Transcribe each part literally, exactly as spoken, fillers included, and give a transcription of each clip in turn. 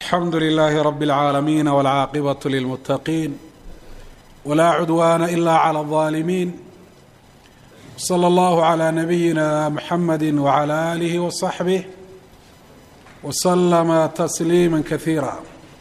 الحمد لله رب العالمين والعاقبة للمتقين ولا عدوان إلا على الظالمين. صلى الله على نبينا محمد وعلى آله وصحبه وسلم تسليما كثيرا.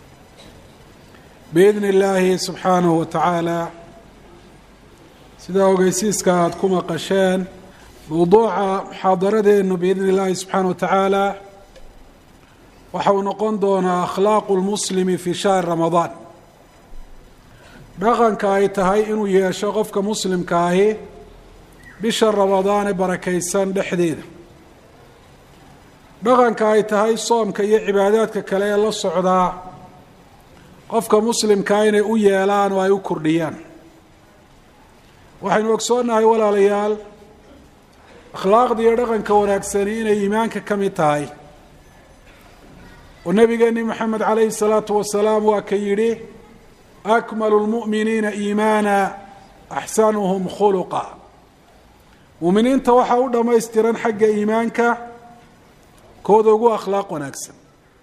بإذن الله سبحانه وتعالى sidaa ogeysiiska aad ku maqasheen mowduuca muxaadaradeenu biidni illaahi subxaana wa tacaala waxa uu noqon doonaa akhlaaqu lmuslimi fii shahri ramadaan. dhaqanka ay tahay inuu yeesho qofka muslimka ahi bisha ramadaan ee barakaysan dhexdeeda. dhaqanka ay tahay soomka iyo cibaadaadka kale ee la socdaa qofka muslimkaa inay u yeelaan oo ay u kordhiyaan. waxaynu ogsoonnahay walaalayaal akhlaaqda iyo dhaqanka wanaagsani inay iimaanka ka mid tahay oo nabigeeni moxamed calayhi salaatu wasalaam waa ka yidhi akmalu lmu'miniina iimaana axsanuhum khuluqa. mu'miniinta waxaa u dhammaystiran xagga iimaanka kooda ugu akhlaaq wanaagsan.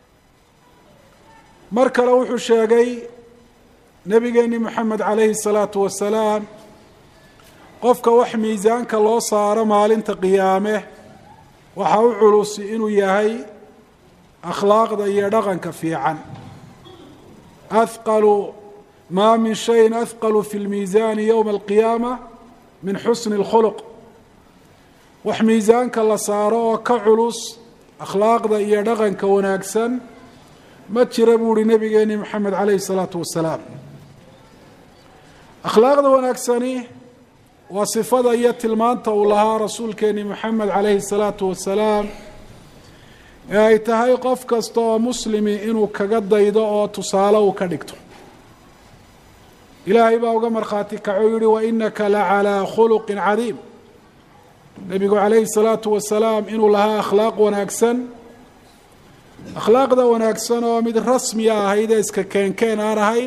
mar kale wuxuu sheegay nabigeeni moxamed calayhi salaatu wasalaam qofka wax miisaanka loo saaro maalinta qiyaame waxa u culusi inuu yahay akhlaaqda iyo dhaqanka fiican. ahqalu maa min shayin ahqalu fi lmiisaani yowma alqiyaama min xusni اlkhuluq. wax miisaanka la saaro oo ka culus akhlaaqda iyo dhaqanka wanaagsan ma jira buu uhi nabigeeni moxamed calayhi salaatu wasalaam. akhlaaqda wanaagsani waa sifada iyo tilmaanta uu lahaa rasuulkeeni moxamed calayhi salaatu wasalaam ee ay tahay qof kasta oo muslimi inuu kaga daydo oo tusaale uu ka dhigto. ilaahay baa uga markhaati kaco yihi wainaka la calaa khuluqin cadiim. nebigu calayhi salaatu wasalaam inuu lahaa akhlaaq wanaagsan. akhlaaqda wanaagsan oo mid rasmiya ahayd ee iska keenkeen aan ahayn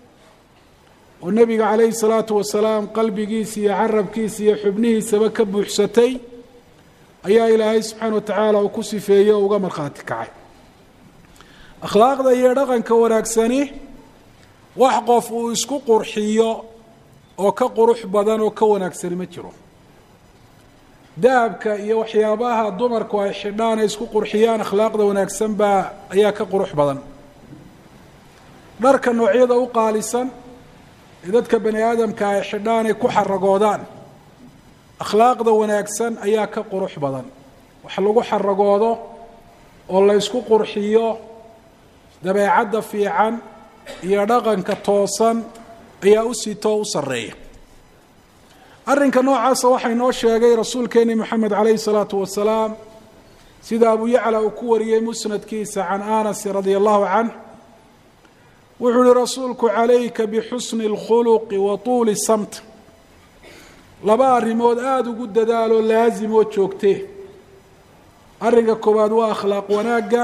oo nebiga calayhi salaatu wasalaam qalbigiisa iyo carabkiisa iyo xubnihiisaba ka buuxsatay ayaa ilaahay subxaana wa tacaala uu ku sifeeyey oo uga markhaati kacay. akhlaaqda iyo dhaqanka wanaagsani wax qof uu isku qurxiyo oo ka qurux badan oo ka wanaagsani ma jiro. dahabka iyo waxyaabaha dumarku ay xidhaan ay isku qurxiyaan akhlaaqda wanaagsan baa ayaa ka qurux badan. dharka noocyada u qaalisan dadka bani aadamka ay xidhaan ay ku xaragoodaan akhlaaqda wanaagsan ayaa ka qurux badan. wax lagu xaragoodo oo la ysku qurxiyo dabeecadda fiican iyo dhaqanka toosan ayaa u sitoo u sarreeya. arrinka noocaasa waxaa inoo sheegay rasuulkeeni moxamed calayhi salaatu wasalaam sida abu yacla uu ku wariyey musnadkiisa can anas radia allahu canh. wuxuu uhi rasuulku calayka bixusni اlkhuluqi wa tuuli samt. laba arrimood aada ugu dadaaloo laasim oo joogtee. arrinka koowaad waa akhlaaq wanaagga.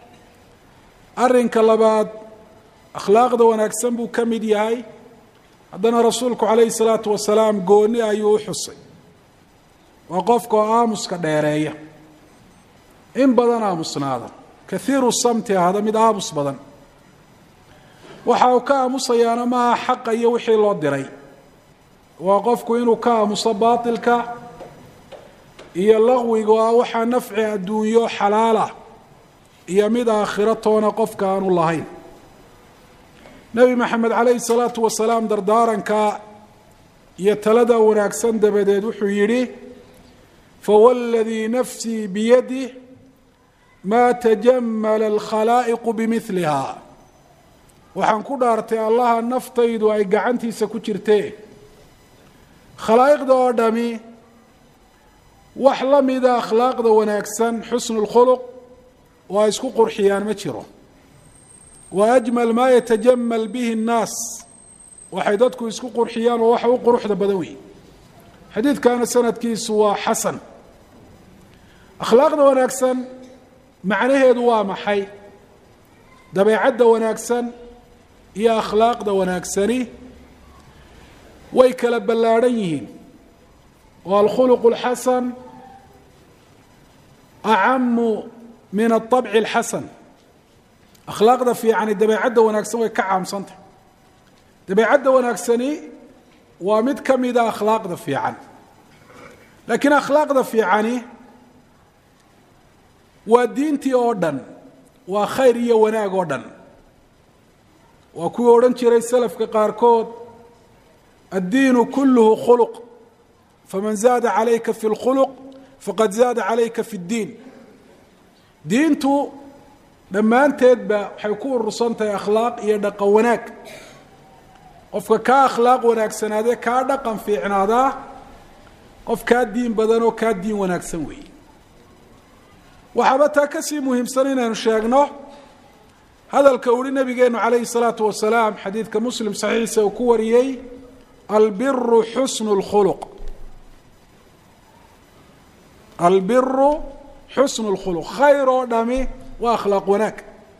arrinka labaad akhlaaqda wanaagsan buu ka mid yahay. haddana rasuulku calayhi salaatu wasalaam gooni ayuu u xusay. waa qofka oo aamuska dheereeya in badan aamusnaada kahiiru samti ahda mid aamus badan. waxa uu ka aamusayaana maaha xaqa iyo wixii loo diray. waa qofku inuu ka aamuso baatilka iyo laqwiga oo ah waxaa nafci adduunyo xalaalah iyo mid aakhiro toona qofka aanu lahayn. nebi maxamed calayhi salaatu wasalaam dardaaranka iyo talada wanaagsan dabadeed wuxuu yidhi fawalladii nafsii biyadih maa tajamala alkhalaa'iqu bimiliha. waxaan ku dhaartay allaha naftaydu ay gacantiisa ku jirtee khalaa'iqda oo dhami wax la mida akhlaaqda wanaagsan xusnu lkhuluq oo ay isku qurxiyaan ma jiro. wa ajmal maa yatajamal bihi annaas waxay dadku isku qurxiyaan oo waxa u quruxda badan weeye. xadiidkaana sanadkiisu waa xasan. akhlaaqda wanaagsan macnaheedu waa maxay? dabeecadda wanaagsan iyo akhlaaqda wanaagsani way kala ballaadhan yihiin. oo alkhuluq اlxasan acamu min aلطabci اlxasan. akhlaaqda fiicani dabeecadda wanaagsan way ka caamsantahay dabeecadda wanaagsani waa mid ka mida akhlaaqda fiican laakiin akhlaaqda fiicani waa diintii oo dhan waa khayr iyo wanaag oo dhan waa kuwii odhan jiray salafka qaarkood addiinu kulluhu khuluq faman zaada calayka fi lkhuluq faqad zaada calayka fi ddiin diintu dhammaanteedba waxay ku urursan tahay akhlaaq iyo dhaqan wanaag qofka kaa akhlaaq wanaagsanaadee kaa dhaqan fiicnaadaa qof kaa diin badan oo kaa diin wanaagsan weeye waxaaba taa ka sii muhiimsan inaynu sheegno hadalka uhi nabigeenu calayhi salaatu wasalaam xadiidka muslim saxiixa uu ku wariyey albiru xusnu lkhuluq albiru xusnu lkhuluq khayr oo dhami waa akhlaaq wanaag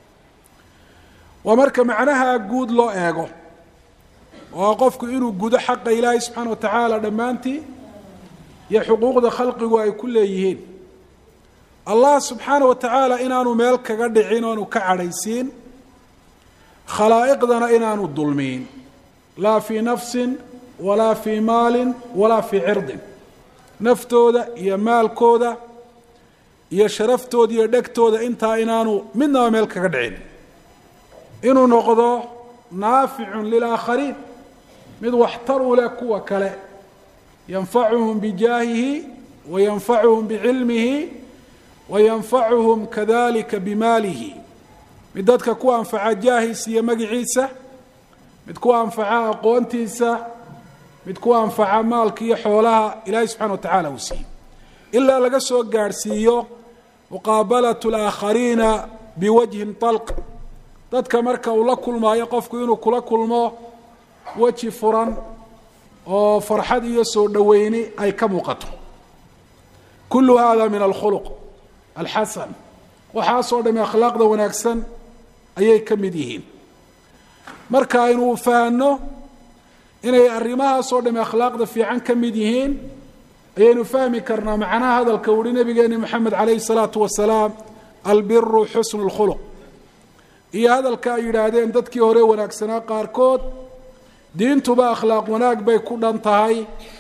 waa marka macnaha guud loo eego oo qofku inuu gudo xaqa ilaahay subxaana wa tacaala dhammaantii iyo xuquuqda khalqigu ay ku leeyihiin allah subxaana wa tacaala inaanu meel kaga dhicin oanu ka cadhaysiin khalaa'iqdana inaanu dulmiin laa fii nafsin walaa fii maalin walaa fii cirdin naftooda iyo maalkooda iyo sharaftooda iyo dhegtooda intaa inaanu midnaba meel kaga dhicin inuu noqdo naaficun lilaakhariin mid waxtar u leh kuwa kale yanfacuhum bijaahihi wa yanfacuhum bicilmihi wa yanfacuhum kadalika bimaalihi mid dadka ku anfaca jaahiisa iyo magiciisa mid ku anfaca aqoontiisa mid ku anfaca maalka iyo xoolaha ilaahay subxana wa tacaala uu siiyey ilaa laga soo gaadhsiiyo muqaabalatu alaakhariina biwajhin talq dadka marka uu la kulmaayo qofku inuu kula kulmo weji furan oo farxad iyo soo dhoweyni ay ka muuqato kullu hada min alkhuluq alxasan waxaasoo dhami akhlaaqda wanaagsan ayay ka mid yihiin marka aynu fahanno inay arrimahaasoo dhami akhlaaqda fiican ka mid yihiin ayaynu fahmi karnaa macnaha hadalka uhi nabigeeni maxamed calayhi salaatu wasalaam albiru xusnu lkhuluq iyo hadalka ay yidhaahdeen dadkii hore wanaagsanaa qaarkood diintuba akhlaaq wanaag bay ku dhan tahay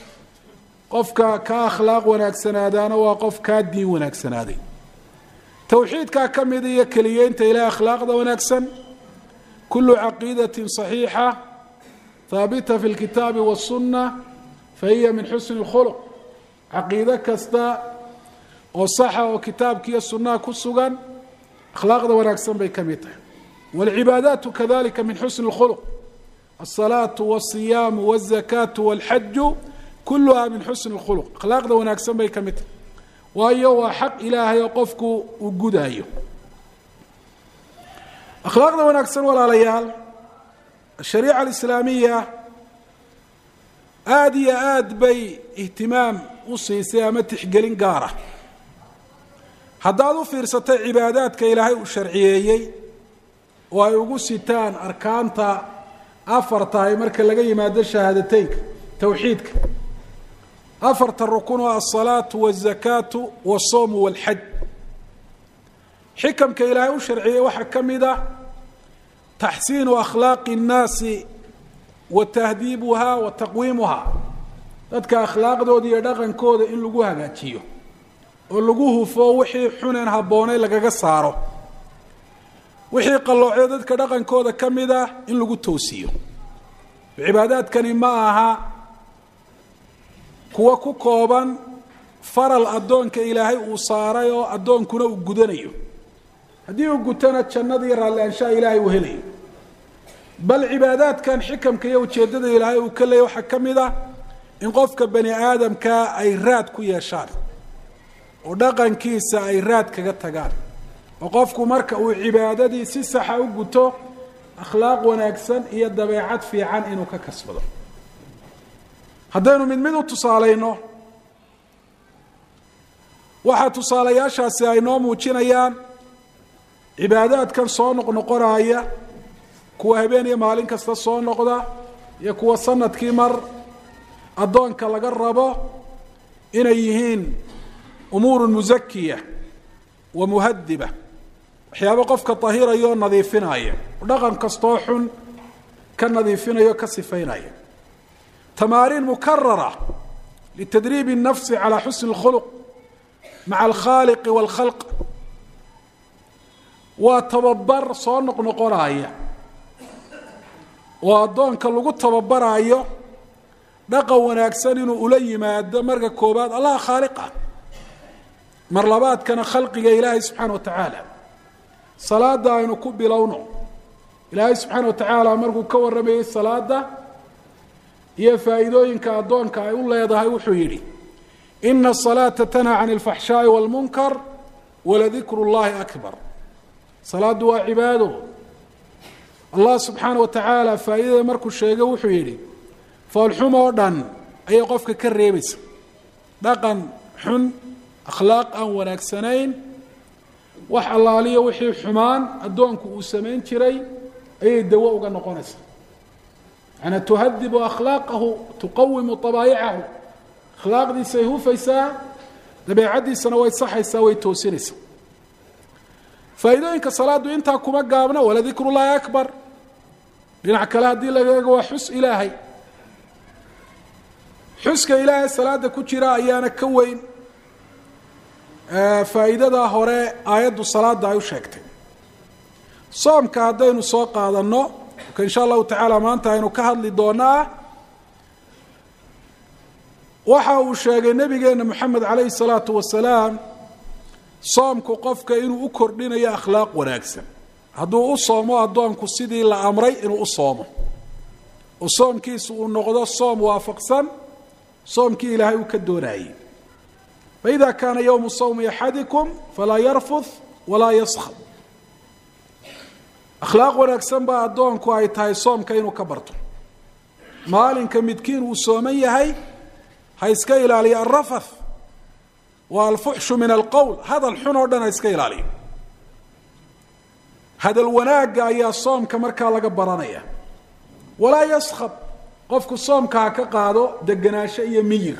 qofka ka akhlaaq wanaagsanaadaana waa qof kaa diin wanaagsanaaday towxiidkaa ka mid iyo keliyeynta ilahay akhlaaqda wanaagsan kullu caqiidatin صaxiixa haabita fi اlkitaabi waالsunna fahiya min xusni اlkhuluq caqiide kasta oo saxa oo kitaabka iyo sunnaha ku sugan akhlaaqda wanaagsan bay ka mid tahay wاlcibaadaatu kadalika min xusni اlkhuluq الصلاة والصيام والزكاة والحج كلها من حسن الخلق أخلاaqda wanaagsan bay ka mid tahay waayo waa xaq ilaahay oo qofku uu gudaayo أخلاaqda wanaagsan walaalayaal الشharيعة الإسلاamiية aad iyo aad bay اhtimaam u siisay ama tixgelin gaara haddaad u fiirsatay cibaadaadka ilaahay uu sharciyeeyey oo ay ugu sitaan arkaanta afar tahay marka laga yimaado shahaadateynka towxiidka afarta rukun oo alsalaatu walzakaatu walsawmu walxaj xikamka ilaahay u sharciyey waxaa ka mid ah taxsiinu akhlaaqi اnnaasi wa tahdiibuha wa taqwiimuha dadka akhlaaqdooda iyo dhaqankooda in lagu hagaajiyo oo lagu hufo wixii xuneen habboonay lagaga saaro wixii qalloocyo dadka dhaqankooda ka mid ah in lagu toosiyo cibaadaadkani ma aha kuwa ku kooban faral addoonka ilaahay uu saaray oo addoonkuna uu gudanayo haddii uu gutana jannadii raallaanshaha ilaahay uu helayo bal cibaadaadkan xikamka iyo ujeeddada ilaahay uu ka leeyay waxaa ka mid ah in qofka bani aadamka ay raad ku yeeshaan oo dhaqankiisa ay raad kaga tagaan oo qofku marka uu cibaadadii si saxa u guto akhlaaq wanaagsan iyo dabeecad fiican inuu ka kasbado haddaynu mid mid u tusaalayno waxaa tusaalayaashaasi ay noo muujinayaan cibaadaadkan soo noqnoqonaya kuwa habeen iyo maalin kasta soo noqda iyo kuwa sanadkii mar addoonka laga rabo inay yihiin umuurun musakiya wa muhadiba waxyaabo qofka tahirayo nadiifinaya dhaqan kastoo xun ka nadiifinayo ka sifaynaya tamaarin mukarrara litadriib an-nafs ala husn al-khuluq ma'a al-khaliq wal-khalq wa tababar soo noqnoqonaya wa adoonka lagu tababarayo dhaqan wanaagsan inuu ula yimaado marka koobaad Allah khaliqa mar labaad kana khalqiga Ilaahay subhanahu wa ta'ala salaada aynu ku bilowno Ilaahay subhanahu wa ta'ala markuu ka warramay salaada iyo faa'iidooyinka adoonka ay u leedahay wuxuu yiri inna as-salata tanha 'anil fahsha'i wal munkar wa la dhikrullahi akbar salaadu waa cibaado Allah subhanahu wa ta'ala faa'iidada markuu sheegay wuxuu yiri falxumo dhan ay qofka ka reebaysa dhaqan xun akhlaaq aan wanaagsanayn wax allaaliyo wixii xumaan adoonku uu sameyn jiray ay dawo uga noqonaysa ana tuhaddibu akhlaaqahu tuqawwimu tabaai'ahu akhlaaqdiisa ay hufaysa dabeecadiisana way saxaysaa way toosinaysaa faa'iidooyinka salaadu inta kuma gaabna wala dhikrullahi akbar dhinac kale hadii laga eego waa xus ilaahay xuska ilaahay salaada ku jira ayaana ka weyn faa'iidada hore aayadu salaada ay u sheegtay soomka hadaynu soo qaadano insha Allah ta'ala maanta aynu ka hadli doonaa waxa uu sheegay nabigeena Muhammad alayhi salatu wasalaam soomku qofka inuu u kordhinayo akhlaaq wanaagsan hadduu u soomo adoonku sidii la amray inuu u soomo oo soomkiisu uu noqdo soom waafaqsan soomkii ilaahay uu ka doonayay فإذا كان يوم الصوم أحدكم فلا يرفث ولا يسخط أخلاق wanaagsan ba adoonku ay tahay soomka inuu ka barto maalinka midkiin uu sooman yahay ha iska ilaaliyo arfath والفحش من القول هذا الحنو دنا iska ilaaliyo هذا الwanaaga ayaa soomka marka laga baranaya ولا يسخط qofku soomka ka qaado deganaansho iyo miyir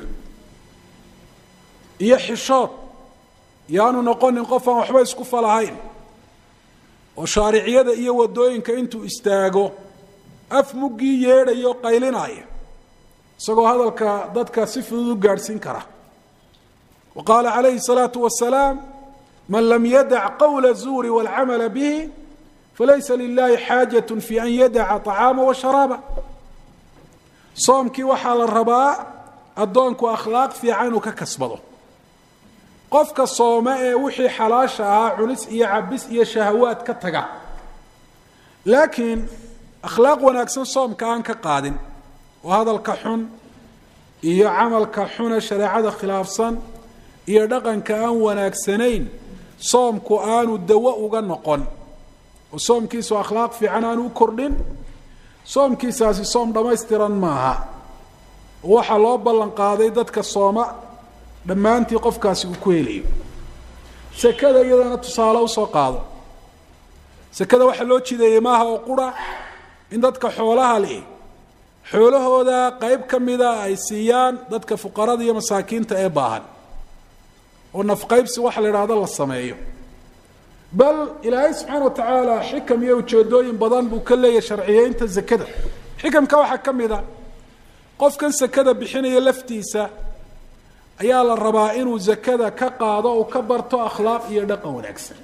iyo xishood yaanu noqonin qof aan waxba isku falahayn oo shaariciyada iyo wadooyinka intuu istaago af mugi yeedhayo qaylinaya isagoo hadalka dadka si fudud u gaarsiin kara وقال عليه الصلاة والسلام من لم يدع قول الزور والعمل به فليس لله حاجة في أن يدع طعامه وشرابه صومك وحال الرباء أدونك أخلاق في عينك كسبه قفك الصوماء وحي حلاشها عنس إيا عبس إيا شهوات كتغا لكن أخلاق ونكسن صوم كان كقادم وهذا الكحن إيا عمل كحن شريعة خلاف صن إيا دقن كان ونكسنين صوم كآن الدواء غنقن وصوم كيسو أخلاق في عنان كردين صوم كيساسي صوم دمايستران ماها وحا لو بلان قاداي ددك الصوماء dhammaantii qofkaasi uu ku helayo sakada iyadana tusaale u soo qaado sakada waxa loo jideeyay maaha oo qura in dadka xoolaha leh xoolahooda qayb kamida ay siiyaan dadka fuqarada iyo masaakiinta ee baahan oo nafqaybsi waxa la yiraahdo la sameeyo bal ilaahay subhanahu wa ta'ala xikam iyo ujeedooyin badan buu ka leeyahay sharciyeynta zakada xikamka waxa kamida qofkan sakada bixinaya laftiisa ayaa la rabaa inuu zakada ka qaado oo ka barto akhlaaq iyo dhaqan wanaagsan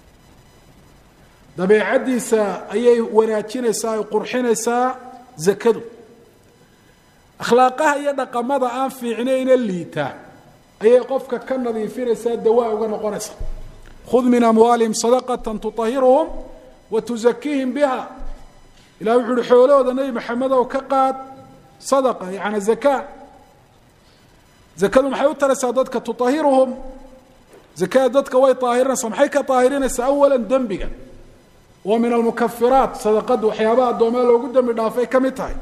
dabeecadiisa ayay wanaajinaysaa ay qurxinaysaa zakadu akhlaaqaha iyo dhaqamada aan fiicnayn liita ayay qofka ka nadiifinaysaa dawaa uga noqonaysaa khudh min amwalihim sadaqatan tutahhiruhum wa tuzakkihim biha ila wuxuu xoolooda nabi maxamed oo ka qaad sadaqa yaani zakat زكاه maxay u taraysaa dadka tutahhiruhum zakaa dadka way taahirnaysaa maxay ka taahirnaysaa awalan dambiga wa min al mukaffirat sadaqadu waxyaabaha adoomada loogu dambi dhaafay kamid tahay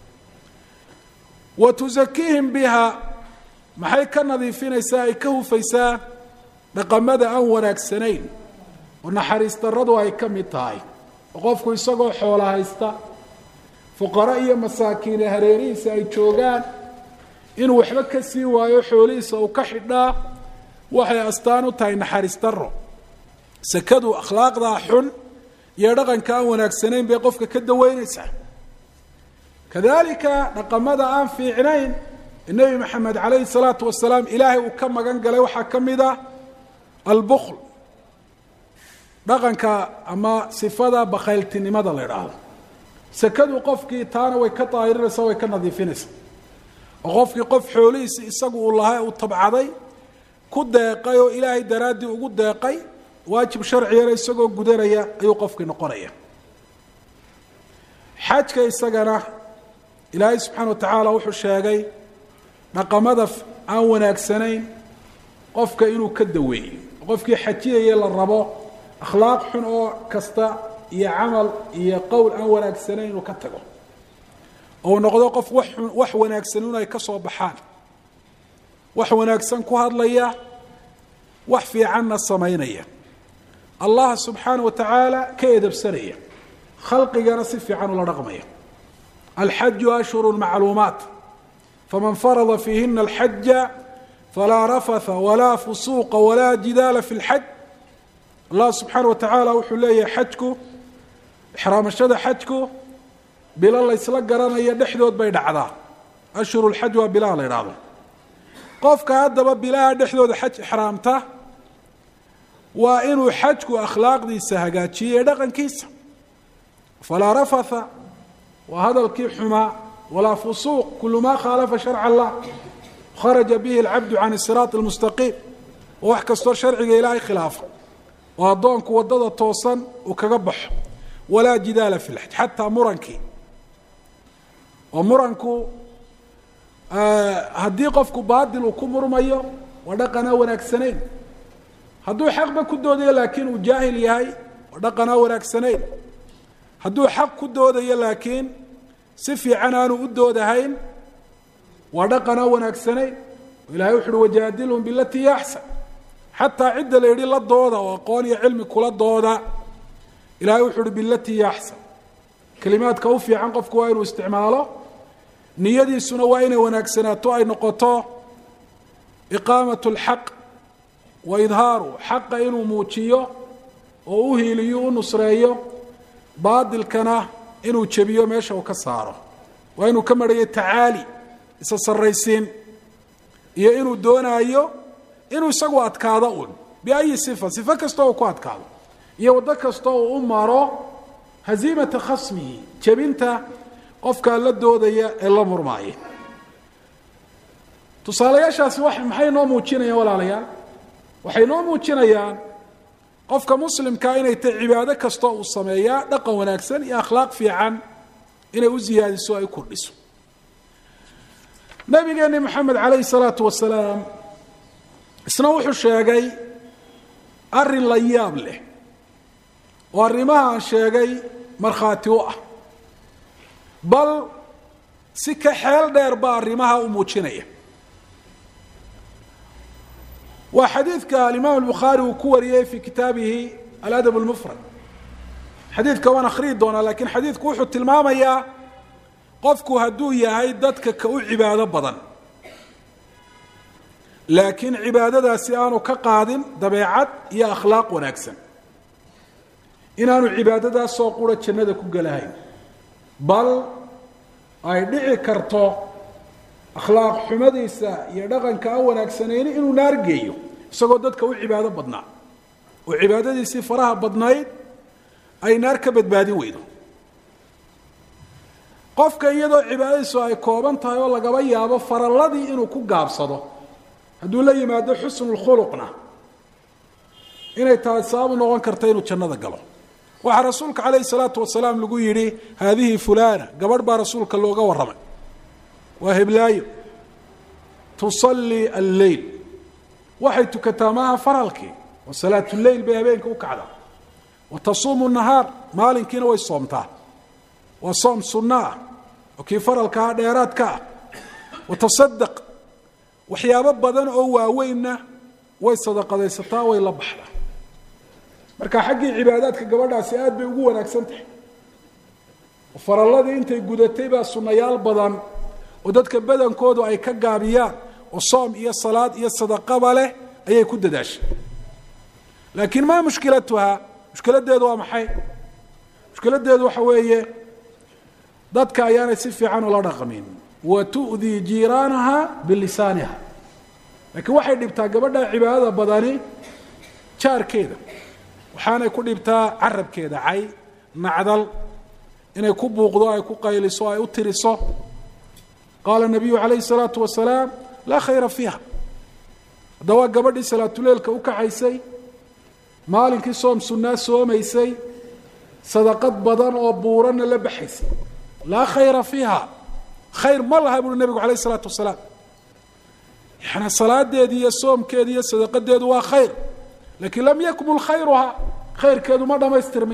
wa tuzakkihim biha maxay ka nadiifinaysaa ay ka hufaysaa dhaqamada aan wanaagsanayn oo naxariistaradu ay kamid tahay qofku isagoo xoolo haysta fuqara iyo masaakiin hareerihiisa ay joogaan inuu waxba ka sii waayo xoolihiisa uu ka xidhaa waxay astaan u tahay naxariis darro sakadu akhlaaqda xun iyo dhaqanka aan wanaagsanayn bay qofka ka daweynaysaa kadalika dhaqamada aan fiicnayn nabi maxamed calayhi salaatu wasalaam ilaahay uu ka magan galay waxaa ka mid ah albukhl dhaqanka ama sifada bakhayltinimada la idhaahdo sakadu qofkii taana way ka daahirinaysaa way ka nadiifinaysaa oo qofkii qof xoolihiisi isagu uu lahaa uu tabcaday ku deeqay oo ilaahay daraaddii ugu deeqay waajib sharcigana isagoo gudanaya ayuu qofkii noqonaya xajka isagana ilaahay subxaana wa tacaala wuxuu sheegay dhaqamada aan wanaagsanayn qofka inuu ka daweeyo qofkii xajiyaya la rabo akhlaaq xun oo kasta iyo camal iyo qowl aan wanaagsanayn inuu ka tago oo noqdo qof wax wax wanaagsan inay ka soo baxaan wax wanaagsan ku hadlaya wax fiicanna samaynaya allah subxaanahu wa tacaala ka edabsanaya khalqigana si fiican ula dhaqmaya alxaju ashhurun macluumaat faman farada fiihina alxaja falaa rafatha walaa fusuuqa walaa jidaala fi lxaj allah subxaana wa tacaala wuxuu leeyahay xajku ixraamashada xajku bilo laysla garanaya dhexdood bay dhacdaa ashhuru lxaj waa bilaha la idhaahdo qofka haddaba bilaha dhexdooda xaj ixraamta waa inuu xajku akhlaaqdiisa hagaajiyo ee dhaqankiisa falaa rafatha waa hadalkii xumaa walaa fusuuq kulu maa khaalafa sharca allah kharaja bihi alcabdu can siraat almustaqiim oo wax kastoo sharciga ilaahay khilaafa oo addoonku waddada toosan uu kaga baxo walaa jidaala fi lxaj xataa murankii oo muranku haddii qofku baadil uu ku murmayo waa dhaqanaa wanaagsanayn hadduu xaqba ku doodayo laakiin uu jaahil yahay waa dhaqanaa wanaagsanayn hadduu xaq ku doodayo laakiin si fiican aanu u doodahayn waa dhaqanaa wanaagsanayn ilahay wuxu uhi wajaadilhum bilatii hiya axsan xataa cidda la yidhi la dooda oo aqoon iyo cilmi kula dooda ilahay wuxuu uhi bilatii hiya axsan kelimaadka u fiican qofku waa inuu isticmaalo niyadiisuna waa inay wanaagsanaato ay noqoto iqaamat alxaq wa idhaaru xaqa inuu muujiyo oo u hiiliyo u nusreeyo baadilkana inuu jebiyo meesha uu ka saaro waa inuu ka marhayo tacaali isa sarraysiin iyo inuu doonaayo inuu isagu adkaado un biayi sifa sifo kastoo uu ku adkaado iyo waddo kastoo uu u maro haziimata khasmihi jebinta qofkaa la doodaya ee la murmaaya tusaalayaashaasi wa maxay noo muujinayaan walaalayaal waxay noo muujinayaan qofka muslimkaa inay tahay cibaado kastoo uu sameeyaa dhaqan wanaagsan iyo akhlaaq fiican inay u siyaadiso ay kordhiso nabigeeni maxamed calayhi salaatu wasalaam isna wuxuu sheegay arrin la yaab leh oo arrimaha aan sheegay markhaati u ah bal si ka xeel dheer baa arrimaha u muujinaya waa xadiidka alimaam albukhaari uu ku wariyey fii kitaabihi aladab almufrad xadiidka waan akhriyi doonaa laakiin xadiidku wuxuu tilmaamayaa qofku hadduu yahay dadka ka u cibaado badan laakiin cibaadadaasi aanu ka qaadin dabeecad iyo akhlaaq wanaagsan inaanu cibaadadaasoo qura jannada ku gelahayn bal ay dhici karto akhlaaq xumadiisa iyo dhaqanka aan wanaagsanayni inuu naar geeyo isagoo dadka u cibaado badnaa oo cibaadadiisii faraha badnayd ay naar ka badbaadin weydo qofka iyadoo cibaadadiisu ay kooban tahay oo lagaba yaabo faralladii inuu ku gaabsado hadduu la yimaado xusnulkhuluqna inay tahay sabab u noqon karta inuu jannada galo waxaa rasuulka calayhi salaatu wasalaam lagu yidhi haadihi fulana gabadh baa rasuulka looga warramay waa heblaayo tusallii alleyl waxay tukataa maaha faralkii oo salaatuleyl bay habeenka u kacdaa wa tasuumu nahaar maalinkiina way soomtaa waa soom sunno ah oo kii faralkaa dheeraadka ah wa tasadaq waxyaabo badan oo waaweynna way sadaqadaysataa way la baxdaa marka xaggii cibaadaadka gabadhaasi aad bay ugu wanaagsan tahay faralladii intay gudatay baa sunnayaal badan oo dadka badankoodu ay ka gaabiyaan oo soom iyo salaad iyo sadaqaba leh ayay ku dadaashay laakiin maa mushkilatuha mushkiladeedu waa maxay mushkiladeedu waxa weeye dadka ayaanay si fiican ula dhaqmin wa tu'dii jiiraanaha bilisaaniha laakiin waxay dhibtaa gabadha cibaadada badani jaarkeeda waxaanay ku dhibtaa carabkeeda cay nacdal inay ku buuqdo ay ku qayliso ay u tiriso qaala nabiyu calayhi salaatu wasalaam laa khayra fiiha hadda waa gabadhii salaatuleelka u kaxaysay maalinkii soom sunnaa soomaysay sadaqad badan oo buuranna la baxaysay laa khayra fiiha khayr ma laha buuri nabigu calayhi salaatu wasalaam yani salaadeedii iyo soomkeedii iyo sadaqadeedu waa khayr laakiin lam yakmul khayruha khayrkeedu ma dhamaystirmin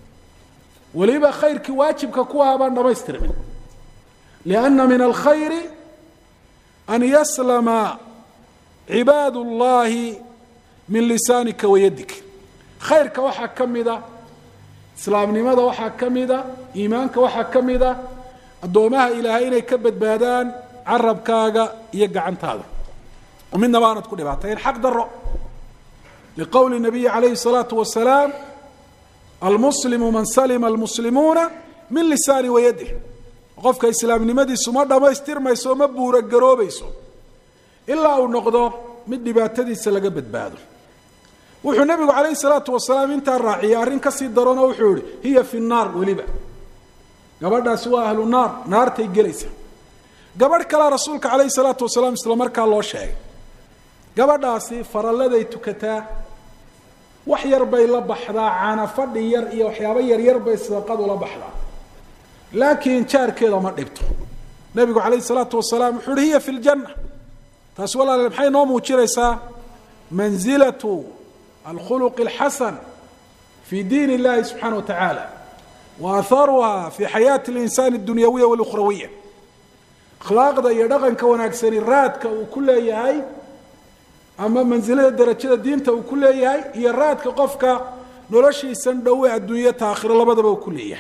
weliba khayrkii waajibka ku ahaa baan dhamaystirmin lianna min alkhayri an yaslama cibaad ullahi min lisaanika wayadik khayrka waxaa ka mida islaamnimada waxaa ka mida iimaanka waxaa ka mida addoomaha ilaahay inay ka badbaadaan carabkaaga iyo gacantaada oo midnaba aanad ku dhibaatayn xaq daro liqowli nabiyi calayhi الsalaatu wasalaam almuslimu man salima almuslimuuna min lisaani wayadih qofka islaamnimadiisu ma dhamaystirmayso ma buura garoobayso ilaa uu noqdo mid dhibaatadiisa laga badbaado wuxuu nabigu calayhi الsalaatu wasalaam intaa raaciyay arrin ka sii daranoo wuxuu yihi hiya fi الnaar weliba gabadhaasi waa ahlu naar naartay gelaysa gabadh kalea rasuulka calayhi الsalaatu wasalaam isla markaa loo sheegay gabadhaasi faralladay tukataa wax yar bay la baxdaa caana fadhi yar iyo waxyaabo yaryar bay sadaqad ula baxdaa laakiin jaarkeeda ma dhibto nabigu calayhi الsalaatu wasalaam wuxuu uhi hiya fi ljanna taasi walaale maxay noo muujinaysaa manzilatu alkhuluqi اlxasan fi diin اllahi subxaana wa tacaala wa aharuha fi xayaati اlinsaani اdunyawiya walukhrawiya akhlaaqda iyo dhaqanka wanaagsani raadka uu ku leeyahay ama mansilada darajada diinta uu ku leeyahay iyo raadka qofka noloshiisan dhowe adduunya taakhiro labadaba uu ku leeyahay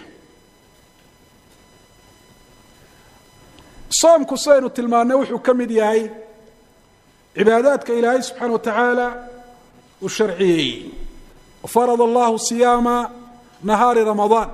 soomku sidaynu tilmaannay wuxuu ka mid yahay cibaadaadka ilaahay subxaana wa tacaala uu sharciyeeyey farada allahu siyaama nahaari ramadaan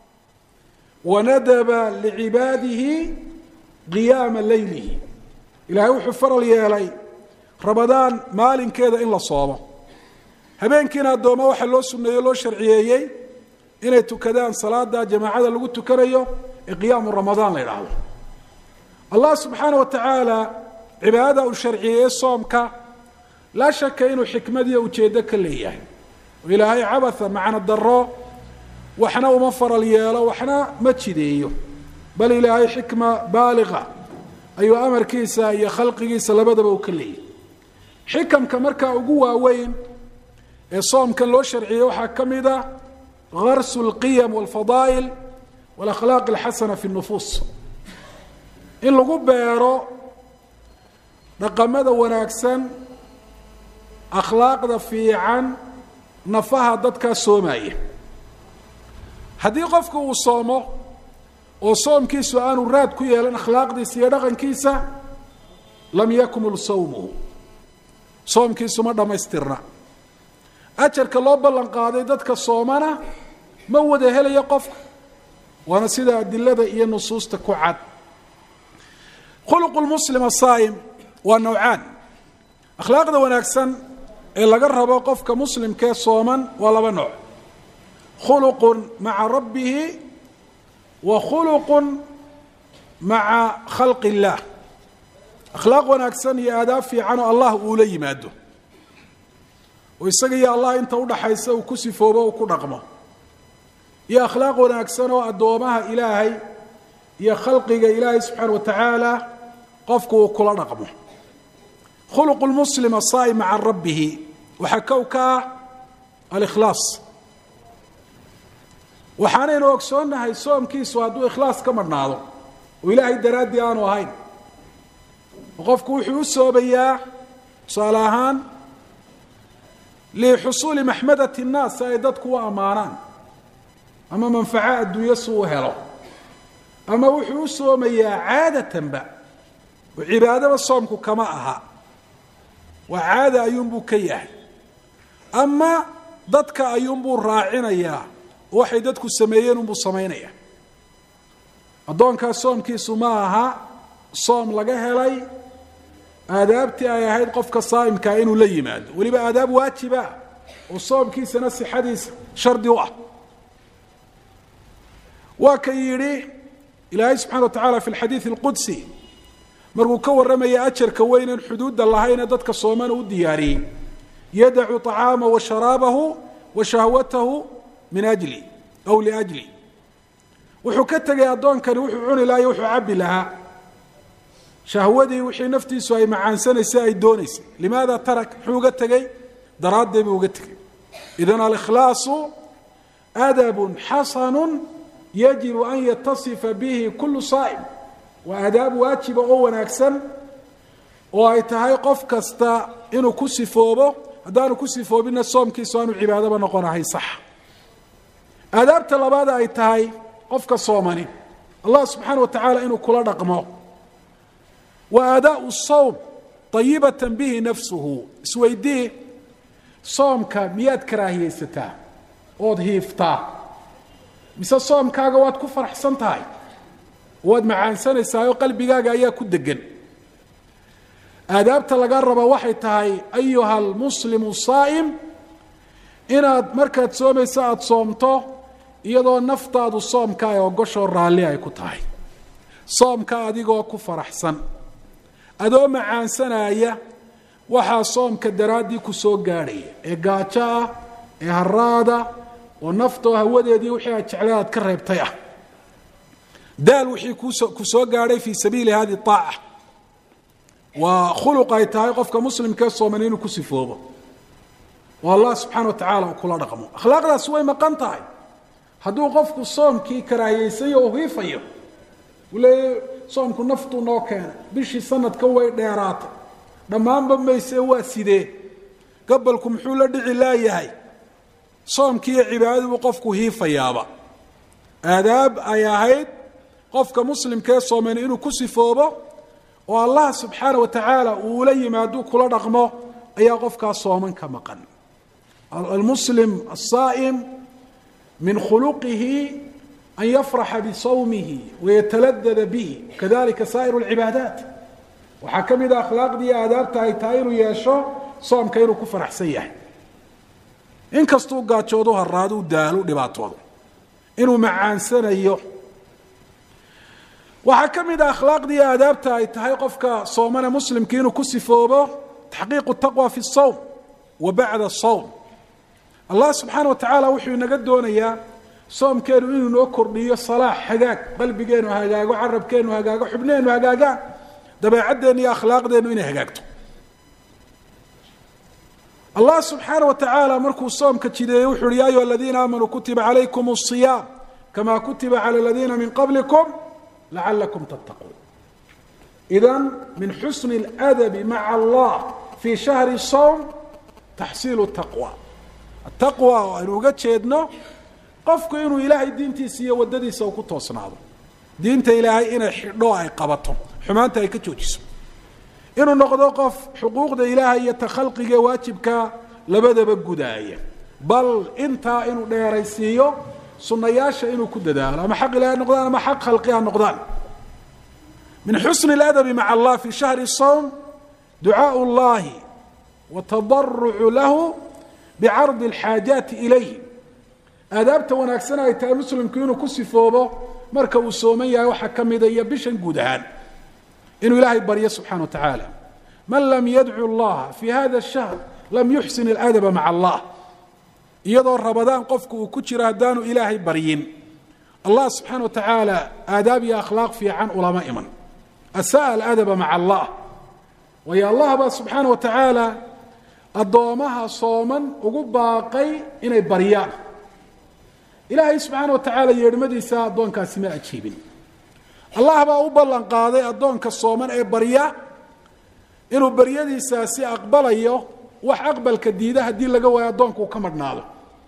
wanadaba licibaadihi qiyaama leylihi ilaahay wuxuu faral yeelay ramadaan maalinkeeda in la soomo habeenkiina addooma waxaa loo sunneeyo loo sharciyeeyey inay tukadaan salaada jamaacada lagu tukanayo ee qiyaamu ramadaan la yidhaahdo allah subxaana wa tacaala cibaadada uu sharciyeeye soomka laa shaka inuu xikmadiyo ujeeddo ka leeyahay oo ilaahay cabatha macna daro waxna uma faral yeelo waxna ma jideeyo bal ilaahay xikma baaliqa ayuu amarkiisa iyo khalqigiisa labadaba uu ka leeyahay xikamka markaa ugu waaweyn ee soomkan loo sharciyey waxaa ka mid a garsu اlqiyam wاlfadaa'il wاlakhlaaq اlxasana fi الnufuus in lagu beero dhaqamada wanaagsan akhlaaqda fiican nafaha dadkaa soomaya haddii qofku uu soomo oo soomkiisu aanu raad ku yeelan akhlaaqdiisa iyo dhaqankiisa lam yakmul sawmuhu soomkiisu ma dhammaystirna ajarka loo ballan qaaday dadka soomana ma wada helayo qofka waana sida adilada iyo nusuusta ku cad khuluqu lmuslim asaa'im waa nawcaan akhlaaqda wanaagsan ee laga rabo qofka muslimkee sooman waa laba nooc khuluqun maca rabbihi wa khuluqun maca khalqi illaah akhlaaq wanaagsan iyo aadaab fiican oo allah uula yimaado oo isaga iyo allah inta udhaxaysa uu ku sifoobo uu ku dhaqmo iyo akhlaaq wanaagsan oo addoomaha ilaahay iyo khalqiga ilaahay subxaana wa tacaala qofku uu kula dhaqmo khuluqu lmuslim asaa'im maca rabbihi waxaa kow ka ah alikhlaas waxaanaynu ogsoonnahay soomkiisu hadduu ikhlaas ka madhnaado oo ilaahay daraaddii aanu ahayn qofku wuxuu u soobayaa tusaale ahaan lixusuuli maxmadati الnaas si ay dadku u ammaanaan ama manfaco adduunyo si u helo ama wuxuu u soomayaa caadatanba oo cibaadaba soomku kama aha waa caada ayuunbuu ka yahay ama dadka ayuunbuu raacinayaa waxay dadku sameeyeen unbuu samaynayaa addoonkaas soomkiisu ma aha soom laga helay aadaabtii ay ahayd qofka saa'imkaa inuu la yimaado weliba aadaab waajiba oo soomkiisana sixadiisa shardi u ah waa ka yidhi ilaahay subxana wa tacaala fi alxadiid alqudsi markuu ka warramaya ajarka weynan xuduudda lahayna dadka soomana u diyaariyey yadacu طacaama wa sharaabahu wa shahwatahu min ajli aw liajli wuxuu ka tegay addoonkani wuxuu cuni lahaa iyo wuxuu cabbi lahaa shahwadii wixii naftiisu ay macaansanaysay ay doonaysay limaada tarak muxuu uga tegey daraaddeed buu uga tegey idan alikhlaasu adabun xasanun yajibu an yatasifa bihi kulu saa'im waa aadaab waajiba oo wanaagsan oo ay tahay qof kasta inuu ku sifoobo haddaanu ku sifoobinna soomkiisu aanu cibaadaba noqon ahayn sax aadaabta labaada ay tahay qofka soomani allah subxaana wa tacaala inuu kula dhaqmo wa aadaau sawm ayibatan bihi nafsuhu isweydii soomka miyaad karaahiyeysataa ood hiiftaa mise soomkaaga waad ku faraxsan tahay waad macaansanaysaa oo qalbigaaga ayaa ku degan aadaabta laga raba waxay tahay ayuha almuslimu saa'im inaad markaad soomayso aada soomto iyadoo naftaadu soomka ay ogoshoo raalli ay ku tahay soomka adigoo ku faraxsan adoo macaansanaya waxaa soomka daraaddii ku soo gaadhaya ee gaajo ah ee haraada oo naftoo hawadeedii wixii aad jeclay aad ka reebtay ah daal wixii kuso ku soo gaadhay fii sabiili hadi aaca waa khuluq ay tahay qofka muslimkee sooman inuu ku sifoobo oo allah subxaana wa tacaala uu kula dhaqmo akhlaaqdaasi way maqan tahay hadduu qofku soomkii karaahiyeysayo oo hiifayo uu leeyahy soomku naftuu noo keena bishii sanadka way dheeraatay dhammaanba mayse waa sidee gabalku muxuu la dhici laayahay soomkii iyo cibaadaduu qofku hiifayaaba aadaab ay ahayd qofka muslimkee sooman inuu ku sifoobo oo allah subxaana wa tacaala uu la yimaado kula dhaqmo ayaa qofkaas sooman ka maqan almuslim asaa'im min khuluqihi an yafraxa bisawmihi wayataladada bihi kadalika saa'iru alcibaadaat waxaa ka mid a akhlaaqdii aadaabta ay tahay inuu yeesho soomka inuu ku faraxsan yahay inkastuu gaajoodu haraado u daalo dhibaatoodo inuu macaansanayo waxaa ka mid a akhlaaqdii aadaabta ay tahay qofka soomana muslimka inuu ku sifoobo taxqiiqu taqwa fi الsawm wa bacda الsawm allah subxaana wa tacaala wuxuu inaga doonayaa soomkeenu inuu noo kordhiyo salaax hagaag qalbigeenu hagaago carabkeenu hagaago xubneenu hagaagaan dabeecaddeenu iyo akhlaaqdeenu inay hagaagto allah subxaana wa tacaala markuu soomka jideeyey wuxu uhi ya ayuha aladiina aamanuu kutiba calaykum الصiyaam kama kutiba calى aladiina min qablikum lacalakum tattaquun idan min xusni اladabi maca allah fii shahri الsawm taxsiilu taqwa ataqwa oo aynu uga jeedno qofku inuu ilaahay diintiisa iyo waddadiisa uu ku toosnaado diinta ilaahay inay xidho ay qabato xumaanta ay ka joojiso inuu noqdo qof xuquuqda ilaahay iyo takhalqiga waajibka labadaba gudaaya bal intaa inuu dheeraysiiyo sunnayaasha inuu ku dadaalo ama xaq ilaahay noqdaan ama xaq khalqi ha noqdaan min xusni اladabi maca allah fi shahri الsawm ducaaءu اllahi wa tadarucu lahu bicardi اlxaajaati ilayh aadaabta wanaagsan ay tahay muslimku inuu ku sifoobo marka uu sooman yahay waxaa ka mida iyo bishan guud ahaan inuu ilaahay baryo subxana wa tacaala man lam yadcu اllaha fi hada الshahr lam yuxsin اladaba maca allah iyadoo rabadaan qofku uu ku jiro haddaanu ilaahay baryin allah subxaana wa tacaala aadaab iyo akhlaaq fiican ulama iman asa'a aladaba maca allah waayo allah baa subxaana wa tacaala addoomaha sooman ugu baaqay inay baryaan ilaahay subxaana wa tacaala yeedhmadiisa addoonkaasi ma ajiibin allah baa u ballan qaaday addoonka sooman ee barya inuu baryadiisaasi aqbalayo wax aqbalka diida haddii laga waayo addoonku uu ka madhnaado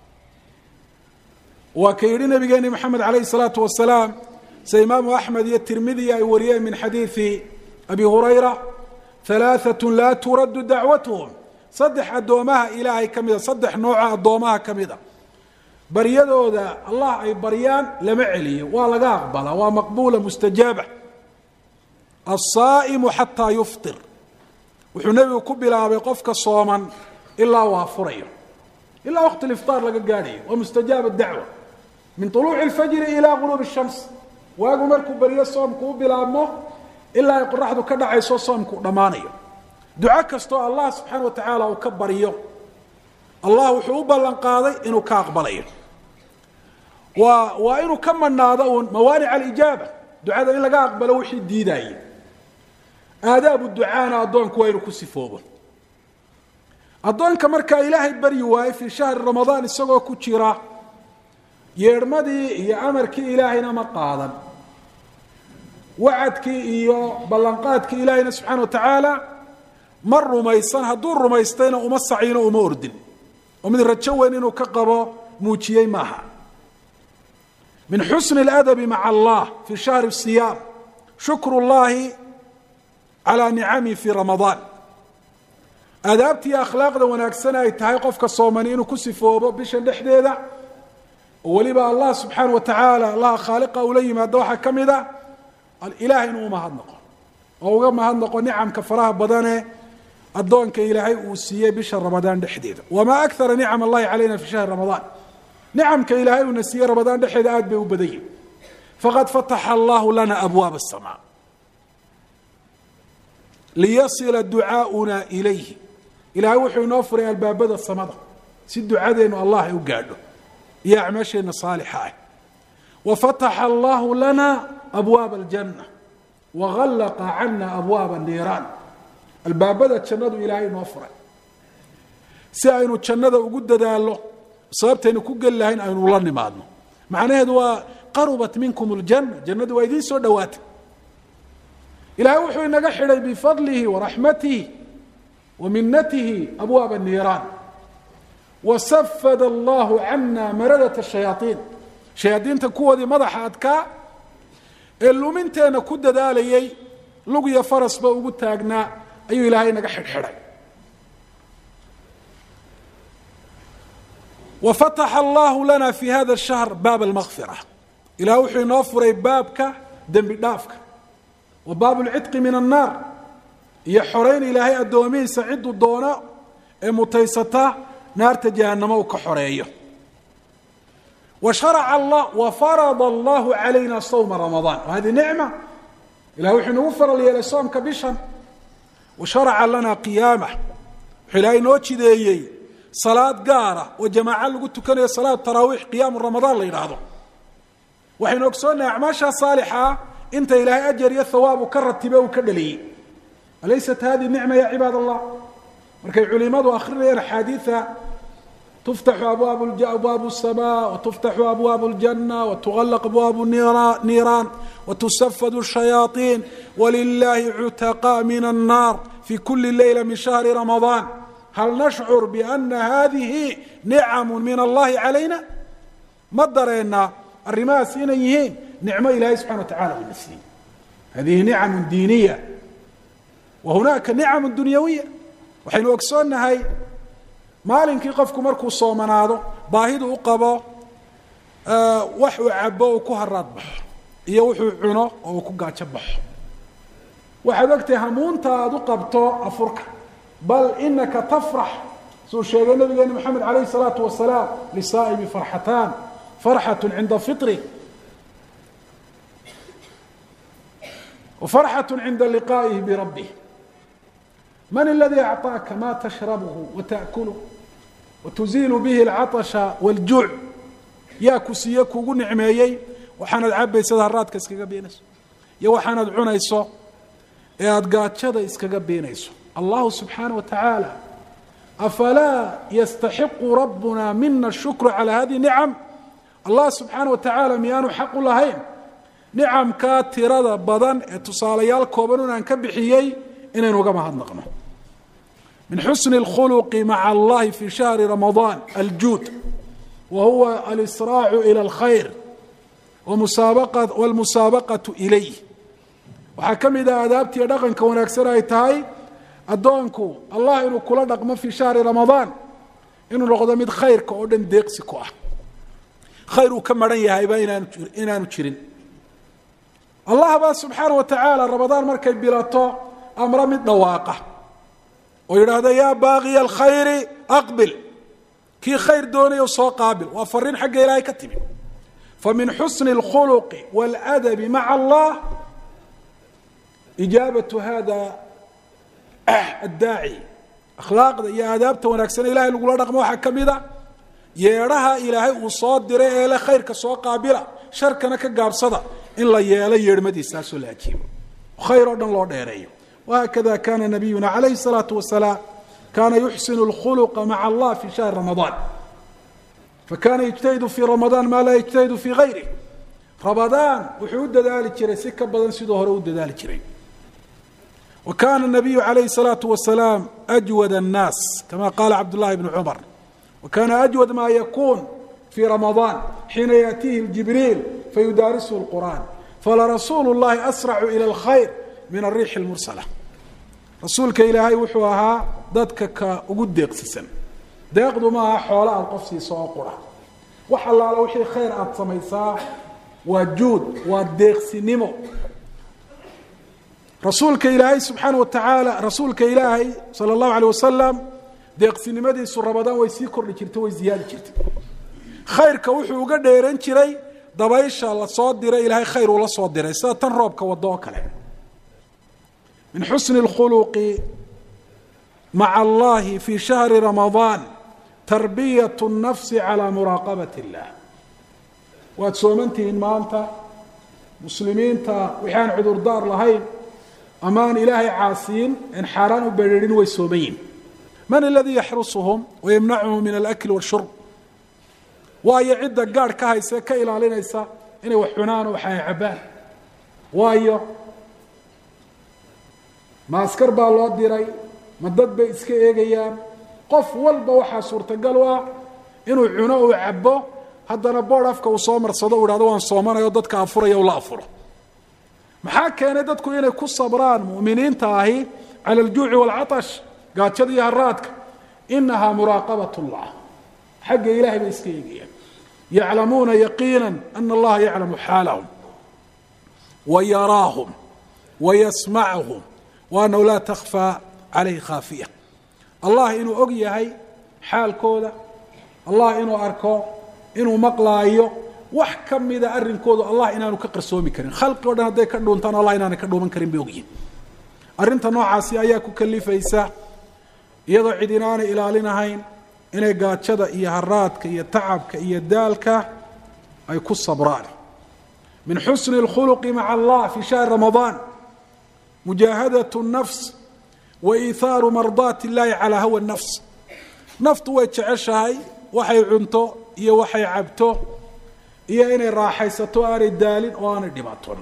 waa ka yidhi nabigeeni moxamed calayhi salaatu wasalaam sida imaamu axmed iyo tirmidi ay wariyeen min xadiidi abi hurayra halaaثat laa turaddu dacwatuhum saddex addoomaha ilaahay ka mida saddex nooca addoomaha ka mida baryadooda allah ay baryaan lama celiyo waa laga aqbalaa waa maqbuula mustajaaba asaa'imu xataa yuftir wuxuu nebigu ku bilaabay qofka sooman ilaa waa furayo ilaa waqti iftaar laga gaadhayo waa mustajaaba dacwa min طuluuci اlfajri ilaa guluub الshams waagu markuu baryo soomku u bilaabmo ilaa ay qoraxdu ka dhacayso soomku dhammaanayo duco kastoo allah subxaana wa tacaala uu ka baryo allah wuxuu u ballan qaaday inuu ka aqbalayo waa waa inuu ka manaado uun mawaanic alijaaba ducada in laga aqbalo wixii diidayay aadaabu ducaana addoonku waa inuu ku sifoobo addoonka markaa ilaahay baryi waaye fii shahri ramadaan isagoo ku jira yeedhmadii iyo amarkii ilaahayna ma qaadan wacadkii iyo ballanqaadkii ilaahayna subxaana wa tacaala ma rumaysan hadduu rumaystayna uma saciino uma ordin oo mid rajo weyn inuu ka qabo muujiyey maaha min xusni اladabi maca allah fii shahri الsiyaam shukru اllahi calaa nicamihi fii ramadaan aadaabtii akhlaaqda wanaagsan ay tahay qofka soomani inuu ku sifoobo bishan dhexdeeda oo weliba allah subxaana wa tacaala allaha khaaliqa ula yimaado waxaa ka mid a ilahay inuu umahadnaqo oo uga mahadnaqo nicamka faraha badane addoonka ilaahay uu siiyey bisha ramadaan dhexdeeda wamaa akara nicam allahi calayna fi shahri ramadaan nicamka ilaahay uuna siiyey ramadaan dhexdeeda aad bay u badan yihin faqad fataxa allahu lana abwaab الsamaa liyasila ducaaؤuna ilayhi ilahay wuxuu inoo furay albaabada samada si ducadeenu allah ay u gaadho iyo acmaasheenna saalixa ah wafataxa allahu lana abwaaba aljanna wagallaqa cana abwaaba الniiraan albaabada jannadu ilaahay inoo furay si aynu jannada ugu dadaalo sababtaynu ku geli lahayn aynu la nimaadno macnaheedu waa qarubat minkum اljanna jannadu waa idiin soo dhowaatay ilahay wuxuu inaga xidhay bifadlihi waraxmatihi wa minatihi abwaaba الniiraan wasafad allahu cana maradat الshayaaطiin shayaadiinta kuwoodii madaxa adkaa ee luminteenna ku dadaalayay lug iyo farasba ugu taagnaa ayuu ilaahay naga xidhxidhay wafataxa allahu lana fi hada الshahr baab اlmakfira ilahay wuxuu inoo furay baabka dembi dhaafka wa baab اlcidqi min الnaar iyo xoreyn ilaahay addoomihiisa cidduu doono ee mutaysata naarta jahanamo uu ka xoreeyo wa sharaca allah wa farada allahu calayna sawma ramadaan hadi nicma ilahay wuxuu inagu faral yeelay soomka bishan wa sharaca lana qiyaamah wuxuu ilaahay inoo jideeyey salaad gaara oo jamaaco lagu tukanayo salaad taraawiix qiyaamu ramadaan la yidhaahdo waxaynu ogsoonahay acmaashaa saalixa inta ilaahay ajar iyo hawaab uu ka ratibe uu ka dhaliyey alaysat hadi nicma ya cibaad allah markay culimadu akrinayaan axaadiida tuftaxu abwaabu abwaabu الsamaa watuftaxu abwaabu اljanna watugallaq abwaabu niiraan watusafadu الshayaaطiin walilahi cutaqaa min الnaar fi kuli leyla min shahri ramadaan hal nashcur biana hadihi nicamu min allahi calayna ma dareennaa arrimahaas inay yihiin nicmo ilaahay subxana wa tacala uuna siiyey hadihi nicamu diiniya wa hunaaka nicamu dunyawiya waxaynu ogsoonnahay maalinkii qofku markuu soomanaado baahidu u qabo wax uu cabo uu ku haraad baxo iyo wuxuu cuno oo uu ku gaajo baxo waxaad ogtahay hamuunta aada u qabto afurka bal inaka tafrax suu sheegay nabigeena maxamed calayhi الsalaatu wasalaam lisaa'imi farxataan farxaة cinda fiطri وfarxaة cinda liqaa'ihi birabih man اladii acطaaka ma tashrabhu wataأkulh watuziilu bihi اlcaطشha wاljuuc yaa ku siiye kugu nicmeeyey waxaanaad cabaysada haraadka iskaga beenayso iyo waxaanaad cunayso ee aada gaajada iskaga beenayso allahu subxaanaه wa taعaalى afalaa yastaxiqu rabuna mina الshukr calى hadihi nicam allah subxaanaه wa taعaalى miyaanu xaq u lahayn nicamkaa tirada badan ee tusaalayaal kooban un aan ka bixiyey inaynu uga mahadnaqno min xusni اlkhuluqi maca allahi fi shahri ramadaan aljuud wa huwa alisraacu ilى اlkhayr wاlmusaabaqaةu ilayh waxaa ka mid ah aadaabtiiyo dhaqanka wanaagsan ay tahay addoonku allah inuu kula dhaqmo fii shahri ramadaan inuu noqdo mid khayrka oo dhan deeqsi ku ah khayr uu ka maran yahayba inaanu inaanu jirin allah baa subxaana wa tacaala ramadaan markay bilato amro mid dhawaaqa oo yidhaahda yaa baaqiya alkhayri aqbil kii khayr doonaya soo qaabil waa fariin xagga ilaahay ka timi famin xusni اlkhuluqi wاladabi maca allah ijaabatu hada addaaci akhlaaqda iyo aadaabta wanaagsan ilahay lagula dhaqmo waxaa ka mida yeedhaha ilaahay uu soo diray ee le khayrka soo qaabila sharkana ka gaabsada in la yeelo yeedhmadiisaasoo la ajiibo khayr oo dhan loo dheereeyo wahakada kana nabiyuna calayhi الsalaatu wasalaam kana yuxsinu اlkhuluqa maca allah fi shahri ramadaan fakana yجtahidu fii ramadaan maa laa yجtahidu fii gayrih ramadaan wuxuu u dadaali jiray si ka badan sidoo hore u dadaali jiray wa kana الnabiyu calayhi الsalaatu wasalaam ajwad الnaas kama qaala cabd llahi bnu cumar وkana أجwad ma ykun fي رamaضاn xiina yأtiihi jibriil fayudaarisuhu الqur'an falarasuul الlahi asracu ilى الkhayr min الriix الmursala rasuulka ilaahay wuxuu ahaa dadka ka ugu deeqsisan deeqdu maaha xoolo aad qof siiso oo qura wax allaala wixii khayr aad samaysaa waa juud waa deeqsinimo rasuulka ilaahay subxaana wa tacaala rasuulka ilaahay salى الlahu عalيه wasalam deeqsinimadiisu ramadaan way sii kordhi jirtay way ziyaadi jirtay khayrka wuxuu uga dheeran jiray dabaysha la soo diray ilaahay khayr uu la soo diray sida tan roobka wado oo kale min xusni اlkhuluqi maca allahi fi shahri ramadaan tarbiyat الnafsi calى muraaqabat اllah waad soomantihiin maanta muslimiinta wixii aan cudurdaar lahayn amaan ilaahay caasiyin en xaaraan u bereerin way soomayiin man aladii yaxrusuhum wayamnacuhum min alakli washurb waayo cidda gaadh ka hayse ka ilaalinaysa inay wax cunaan oo wax ay cabbaan waayo ma askar baa loo diray ma dad bay iska eegayaan qof walba waxaa suurtagal u ah inuu cuno uu cabbo haddana boodh afka uu soo marsado u ihahdo waan soomanayo dadka afuraya u la afuro maxaa keenay dadku inay ku sabraan mu'miniinta ahi cala aljuuci waalcatash gaajada iyo haraadka inahaa muraaqabat اllah xagga ilahay bay iska eegayaan yaclamuuna yaqiina ana allaha yaclamu xaalahum wa yaraahum wa yasmacuhum wa annahu laa takfaa calayhi khaafiya allah inuu og yahay xaalkooda allah inuu arko inuu maqlaayo wax ka mida arrinkoodu allah inaanu ka qarsoomi karin khalqi o dhan hadday ka dhuuntaan allah inaanay ka dhuuman karin bay ogyihin arrinta noocaasi ayaa ku kalifaysa iyadoo cid inaanay ilaalinahayn inay gaajada iyo haraadka iyo tacabka iyo daalka ay ku sabraan min xusni اlkhuluqi maca allah fi shahri ramadaan mujaahadaة الnafs wa iithaaru mardaati اllahi calaa hawa الnafs naftu way jeceshahay waxay cunto iyo waxay cabto iyo inay raaxaysato aanay daalin oo aanay dhibaton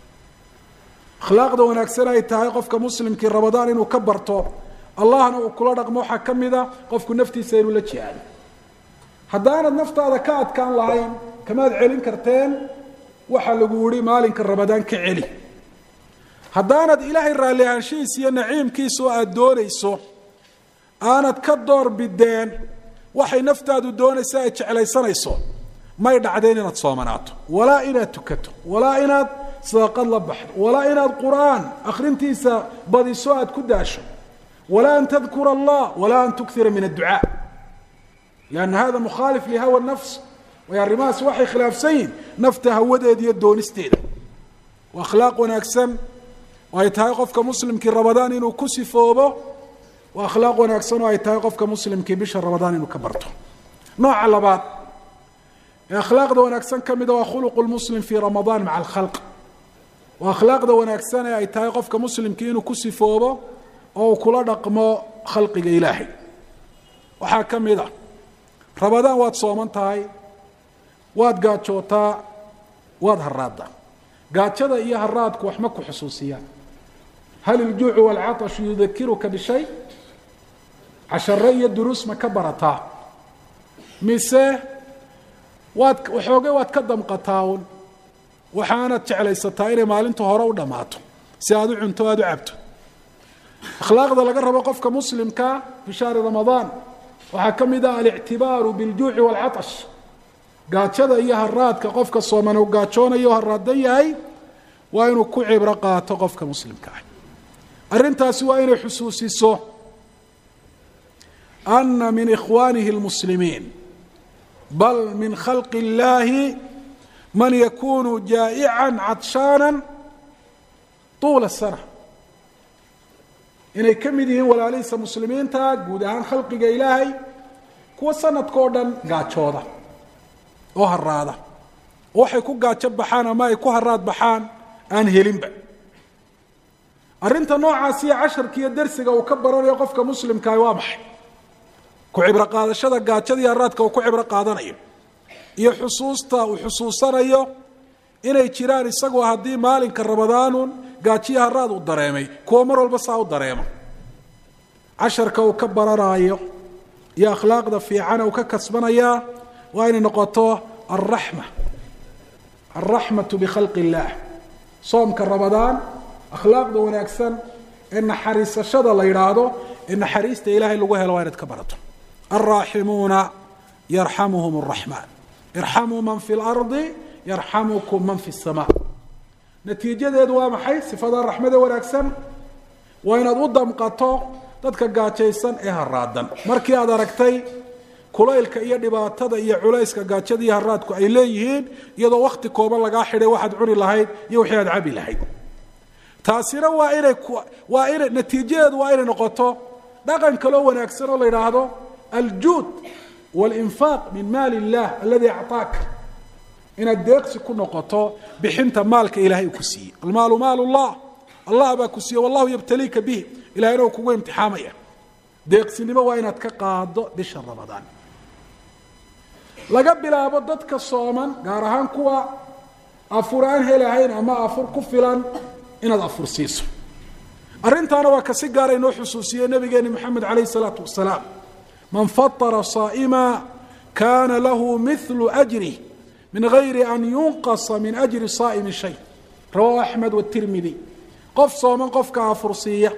akhlaaqda wanaagsan ay tahay qofka muslimkii ramadaan inuu ka barto allahna uu kula dhaqmo waxaa ka mida qofku naftiisa inuu la jihaado haddaanad naftaada ka adkaan lahayn kamaad celin karteen waxaa lagu yihi maalinka ramadaan ka celi haddaanad ilaahay raalli ahaanshihiisa iyo naciimkiisa oo aada doonayso aanad ka door bideen waxay naftaadu doonaysa ay jeclaysanayso may dhacdeen inaad soomanaato walaa inaad tukato walaa inaad sadaqad la baxdo walaa inaad qur'aan akhrintiisa badiso aad ku daasho ولا أن تذكر الله ولا أن تكثر من الدعاء لأن هذا مخالف لهوى النفس ويا الرماس waxay khilaafsayin nafta hawadeeda iyo doonisteeda waa akhlaaq wanaagsan oo ay tahay qofka muslimkii ramadaan inuu ku sifoobo waa akhlaaq wanaagsan oo ay tahay qofka muslimkii bisha ramadaan inuu ka barto nooca labaad ee akhlaaqda wanaagsan ka mid ah waa khuluqu lmuslim fii ramadaan maca alkhalq waa akhlaaqda wanaagsan ee ay tahay qofka muslimkii inuu ku sifoobo oo kula dhaqmo khalqiga ilaahay waxaa ka mid ah ramadaan waad sooman tahay waad gaajootaa waad haraaddaa gaajada iyo haraadku wax ma ku xusuusiyaan hal iljuucu waalcatashu yudakiruka bishay cashare iyo duruus ma ka barataa mise waad waxoogay waad ka damqataa un waxaanad jeclaysataa inay maalinta hore u dhammaato si aad u cunto aada u cabto akhlaaqda laga rabo qofka muslimka fi shahri ramadaan waxaa ka mid ah alictibaaru biljuuci waalcatash gaajada iyo haraadka qofka sooman uu gaajoonayo haraadan yahay waa inuu ku cibro qaato qofka muslimka ah arrintaasi waa inay xusuusiso ana min ikhwaanihi اlmuslimiin bal min khalqi اllahi man yakunu jaa'ican cadshaana tuula sana inay ka mid yihiin walaalihiisa muslimiinta guud ahaan khalqiga ilaahay kuwa sanadka oo dhan gaajooda oo haraada oo waxay ku gaajo baxaan ama ay ku haraad baxaan aan helinba arrinta noocaasiyo casharka iyo darsiga uu ka baranayo qofka muslimkaah waa maxay ku cibro qaadashada gaajada iyo haraadka uu ku cibro qaadanayo iyo xusuusta uu xusuusanayo inay jiraan isagoo haddii maalinka ramadaanun gaajiyo haraad uu dareemay kuwa mar walba saa u dareemo casharka uu ka baranaayo iyo akhlaaqda fiican uu ka kasbanayaa waa inay noqoto alraxma alraxmatu bikhalqi illaah soomka ramadaan akhlaaqda wanaagsan ee naxariisashada la yidhaahdo ee naxariista ilaahay lagu helo waa inaad ka barato alraaximuuna yarxamuhum araxmaan irxamuu man fi lardi yarxamukum man fi samaa natiijadeedu waa maxay sifada raxmada wanaagsan waa inaad u damqato dadka gaajaysan ee haraadan markii aad aragtay kulaylka iyo dhibaatada iyo culayska gaajada iyo haraadku ay leeyihiin iyadoo wakti kooban lagaa xidhay waxaad cuni lahayd iyo wixii aad cabi lahayd taasina waa inay waa inay natiijadeedu waa inay noqoto dhaqan kaloo wanaagsan oo la yidhaahdo aljuud walinfaaq min maali illah aladi acطaaka inaad deeqsi ku noqoto bixinta maalka ilaahay uu ku siiyey almaalu maal llah allah baa ku siiyey wallahu yabtaliika bih ilahayna uu kugu imtixaamaya deeqsinimo waa inaad ka qaado bisha ramadaan laga bilaabo dadka sooman gaar ahaan kuwa afur aan helahayn ama afur ku filan inaad afur siiso arrintaana waa kasi gaara inoo xusuusiyey nabigeeni moxamed calayh isalaatu wasalaam man fatara saa'ima kaana lahu mithlu ajrih min gayri an yunqasa min ajri saa'imi shay rawahu axmed watirmidi qof sooman qofka afur siiya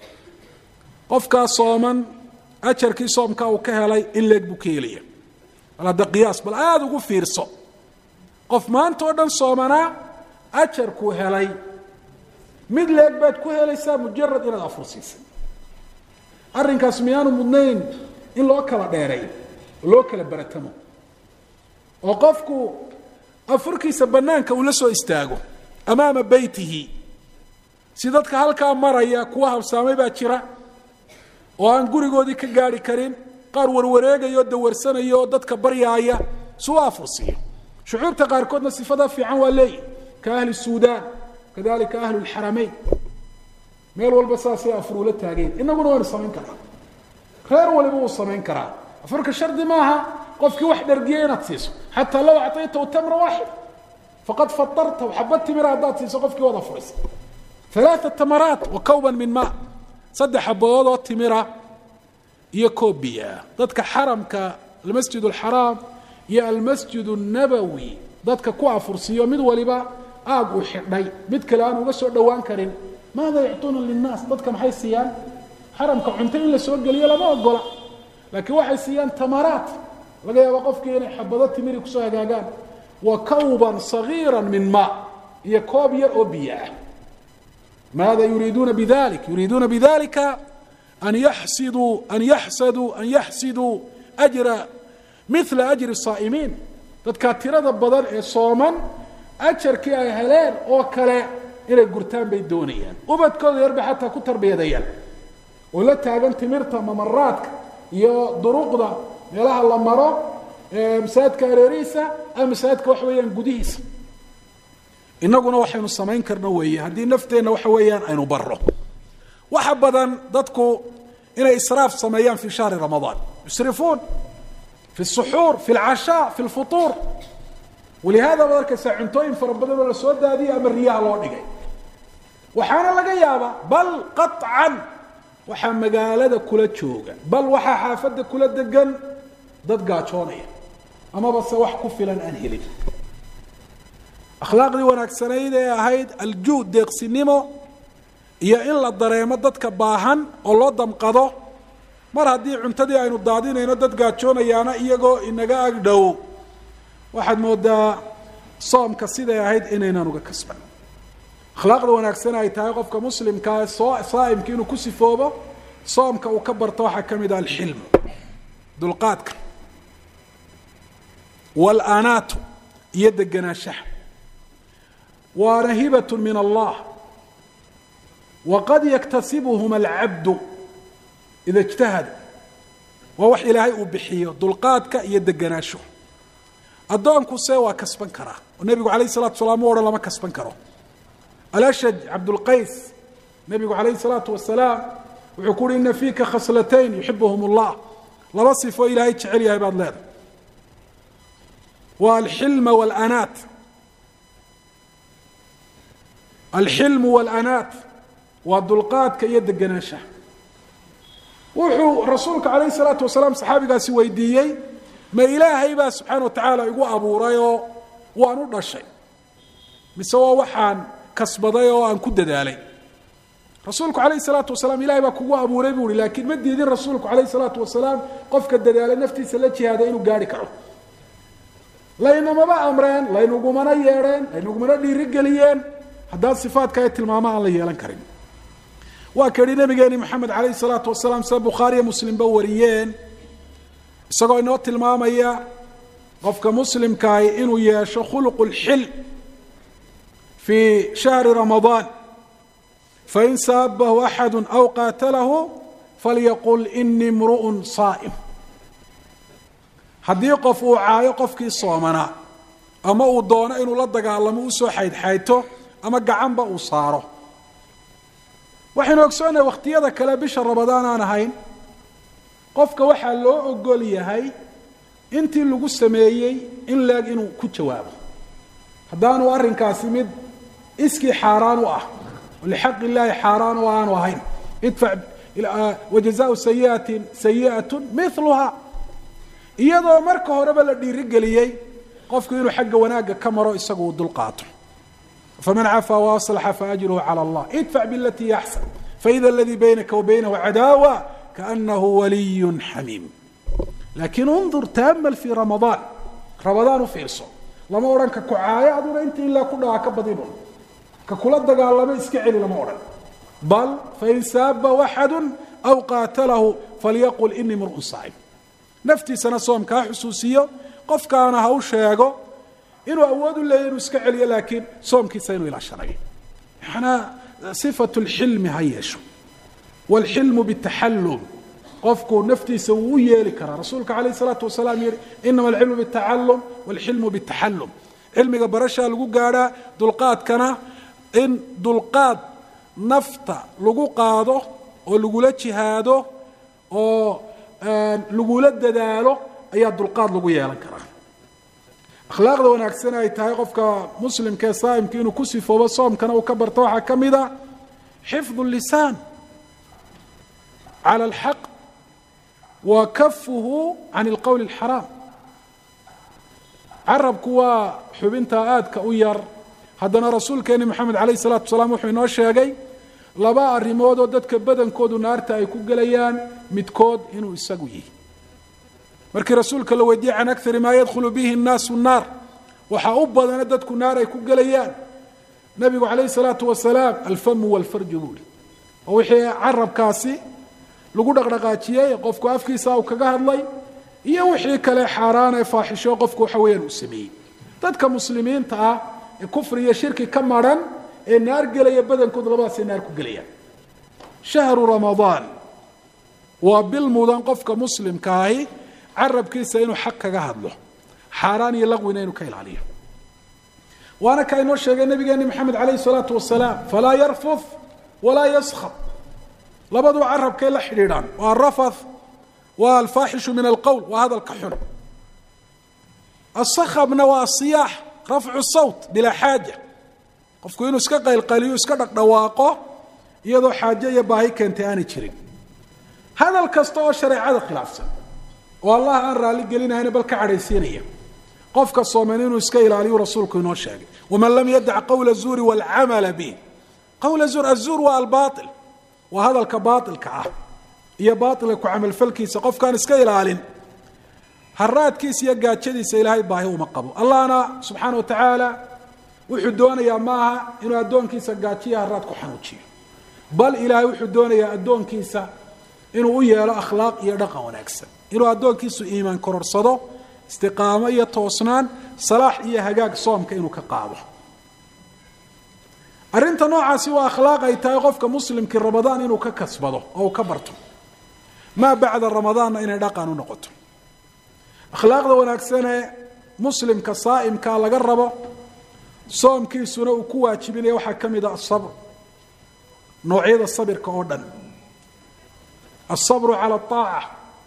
qofkaa sooman ajarkii soomka uu ka helay in leeg buu ka helaya bal hadda qiyaas bal aada ugu fiirso qof maanta oo dhan soomanaa ajarkuu helay mid leeg baad ku helaysaa mujarad inaad afur siisay arrinkaas miyaanu mudnayn in loo kala dheereeyo oo loo kala baratamo oo qofku afurkiisa bannaanka uu la soo istaago amaama beytihi si dadka halkaa maraya kuwa habsaamay baa jira oo aan gurigoodii ka gaari karin qaar warwareegaya oo dawarsanaya oo dadka baryaaya suu afur siiyo shucuubta qaarkoodna sifada fiican waa leeyihi ka ahli suudaan kadalika ahlu lxaramayn meel walba saasay afur ula taageen inaguna waynu samayn karaa reer waliba wuu samayn karaa afurka shardi maaha qofkii wax dhargiyay inaad siiso xataa law acطaytahu tamra waaxid faqad fatarta xabad timira haddaad siiso qofkii waad afuraysa ثلاثة تمرات وكوبا من ماء صدح حبوضة تمرة iyo koob biyo ah dadka xaramka almasjid alxaraam iyo almasjid الnabawi dadka ku afursiyo mid waliba aag u xidhay mid kale aan uga soo dhawaan karin maada yactuuna linnaas dadka maxay siiyaan xaramka cunto in la soo geliyo lama ogola laakiin waxay siiyaan tamaraat laga yaabo qofkii inay xabado timiri kusoo hagaagaan wa kawban sagiiran min maa iyo koob yar oo biyo ah ماذا يريدون بذلك يريدون بذلك أن يحسدوا أن يحسدوا أن يحسدوا أجر مثل أجر الصائمين dadka tirada badan ee sooman ajarkii ay heleen oo kale inay gurtaan bay doonayaan ubadkooda yarba xataa ku tarbiyadayaan oo la taagan timirta mamaraadka iyo duruqda meelaha la maro ee masaajidka areeriisa ama masaajidka wax weeyaan gudihiisa inaguna waxaynu samayn karna weeye haddii nafteenna waxa weeyaan aynu barro waxa badan dadku inay israaf sameeyaan fi shahri ramadaan yusrifuun fi الsuxuur fi اlcashaa fi اlfutuur walihaada baad arkaysaa cuntooyin fara badan oo la soo daadiyay ama riyaha loo dhigay waxaana laga yaabaa bal qaطcan waxaa magaalada kula jooga bal waxaa xaafadda kula degan dad gaajoonaya amaba se wax ku filan aan helin akhlaaqdii wanaagsanayd ee ahayd aljuud deeqsinimo iyo in la dareemo dadka baahan oo loo damqado mar haddii cuntadii aynu daadinayno dad gaajoonayaana iyagoo inaga ag dhow waxaad moodaa soomka siday ahayd inaynan uga kasban akhlaaqda wanaagsan ay tahay qofka muslimkaa soo saa'imka inuu ku sifoobo soomka uu ka barto waxaa ka mid ah alxilm dulqaadka walaanaatu iyo deganaanshaha waana hibatun min allah waqad yaktasibuhuma alcabdu ida ijtahada waa wax ilaahay uu bixiyo dulqaadka iyo deganaasho addoonku se waa kasban karaa oo nebigu calayh salatu wasalaam u odhan lama kasban karo alashaj cabdulqays nebigu calayhi salaatu wasalaam wuxuu ku uhi ina fiika khaslatayn yuxibuhum allah laba sifo ilaahay jecel yahay baad leedahay waa alxilma waalanaat alxilmu waalanaat waa dulqaadka iyo deganaanshaha wuxuu rasuulka calayhi salaatu wasalaam saxaabigaasi weydiiyey ma ilaahay baa subxaana watacaala igu abuuray oo waan u dhashay mise waa waxaan kasbaday oo aan ku dadaalay rasuulku calayhi salaatu wasalaam ilahay baa kugu abuuray buu ihi laakiin ma diidin rasuulku calayhi salaatu wasalaam qofka dadaala naftiisa la jihaada inuu gaari karo laynamaba amreen laynugumana yeedheen laynugumana dhiirigeliyeen haddaan sifaadka ee tilmaamo aan la yeelan karin waa ka yihi nabigeeni maxamed calayhi salaatu wasalaam sida bukhaariyo muslimba wariyeen isagoo inoo tilmaamaya qofka muslimkaahi inuu yeesho khuluqu lxilm fii shahri ramadaan fain saabahu axadu aw qaatalahu falyaqul inii mru'un saa'im haddii qof uu caayo qofkii soomanaa ama uu doono inuu la dagaalamo usoo xaydxayto ama gacanba uu saaro waxaynu ogsoonahay wakhtiyada kale bisha ramadaan aan ahayn qofka waxaa loo ogol yahay intii lagu sameeyey in leeg inuu ku jawaabo haddaanu arrinkaasi mid iskii xaaraan u ah lixaq illaahi xaaraan oo aanu ahayn idfac wajazaau sayiatin sayi'atun miluhaa iyadoo marka horeba la dhiirigeliyey qofku inuu xagga wanaagga ka maro isagu uu dulqaato faman cafaa waaslaxa faajruhu cala allah idfac bilatii yaxsan faida aladii baynaka wa baynahu cadaawa kaanahu waliyun xamiim laakiin undur taamal fii ramadaan ramadaan u fiirso lama odhan ka kucaayo aduna inta ilaa ku dhaca ka badinun ka kula dagaalamo iska celi lama odhan bal fain saabahu axadu aw qaatalahu falyaqul inii mru'un saa'im naftiisana soomka ha xusuusiyo qofkaana ha u sheego inuu awood u leeyahy inuu iska celiyo laakiin soomkiisa inuu ilaashanayo maxanaa sifatu lxilmi ha yeesho waalxilmu bitaxallum qofku naftiisa wuu u yeeli karaa rasuulka calayh isalaatu wasalaam yihi inama alcilmu bitacallum waalxilmu bitaxallum cilmiga barashaa lagu gaadhaa dulqaadkana in dulqaad nafta lagu qaado oo lagula jihaado oo lagula dadaalo ayaa dulqaad lagu yeelan karaa akhlaaqda wanaagsan ay tahay qofka muslimka ee saa'imka inuu ku sifoobo soomkana uu ka barto waxaa ka mid a xifdu lisaan cala alxaq wa kafuhu can alqowli alxaraam carabku waa xubinta aadka u yar haddana rasuulkeeni maxamed calayh isalaatu wasalaam wuxuu inoo sheegay laba arrimood oo dadka badankoodu naarta ay ku gelayaan midkood inuu isagu yihi markii rasuulka la weydiiyey can akari maa yadkhulu bihi الnaasu الnaar waxaa u badana dadku naar ay ku gelayaan nabigu calayh الsalaatu wasalaam alfamu wاlfarju buuli oo wixii carabkaasi lagu dhaqdhaqaajiyey qofku afkiisa uu kaga hadlay iyo wixii kale xaaraan ee faaxisho qofku waxa weeyaan uu sameeyey dadka muslimiinta ah ee kufri iyo shirki ka maran ee naar gelaya badankood labadaasay naar ku gelayaan shahru ramadaan waa bil mudan qofka muslimka ahi carabkiisa inuu xaq kaga hadlo xaaraan iyo laqwina inuu ka ilaaliyo waana ka inoo sheegay nabigeeni maxamed calayhi salaatu wasalaam falaa yarfuf walaa yaskhab labadu carabkay la xidhiidhaan waa arafath waa alfaaxishu min alqowl waa hadalka xun asakhabna waa asiyaax rafcu sawt bilaa xaaja qofku inuu iska qaylqaliyo iska dhaqdhawaaqo iyadoo xaajo iyo baahi keentay aanay jirin hadal kasta oo shareecada khilaafsan oo allah aan raalli gelinahayna bal ka cadhaysiinaya qofka sooman inuu iska ilaaliyu rasuulku inoo sheegay waman lam yadac qowla zuuri waalcamala bih قول الزور الزور والباطل وهذا الكباطل كعه iyo baatilka ku amal falkiisa qofkan iska ilaalin haraadkiisa iyo gaajadiisa ilaahay baahi uma qabo allahna subhanahu wa ta'ala wuxuu doonayaa maaha inuu adoonkiisa gaajiyo haraad ku xanuujiyo bal ilaahay wuxuu doonayaa adoonkiisa inuu u yeelo akhlaaq iyo dhaqan wanaagsan inuu adoonkiisu iimaan kororsado istiqaamo iyo toosnaan salaax iyo hagaag soomka inuu ka qaado arinta noocaasi waa akhlaaq ay tahay qofka muslimkii ramadaan inuu ka kasbado oo ka barto ما بعد رمضان إن دقان نقطه أخلاق ذو نكسنة مسلم كصائم كلا جربه صوم كي سنة وكوا تبين وحكم إذا الصبر نوعيد الصبر كأردن الصبر على الطاعة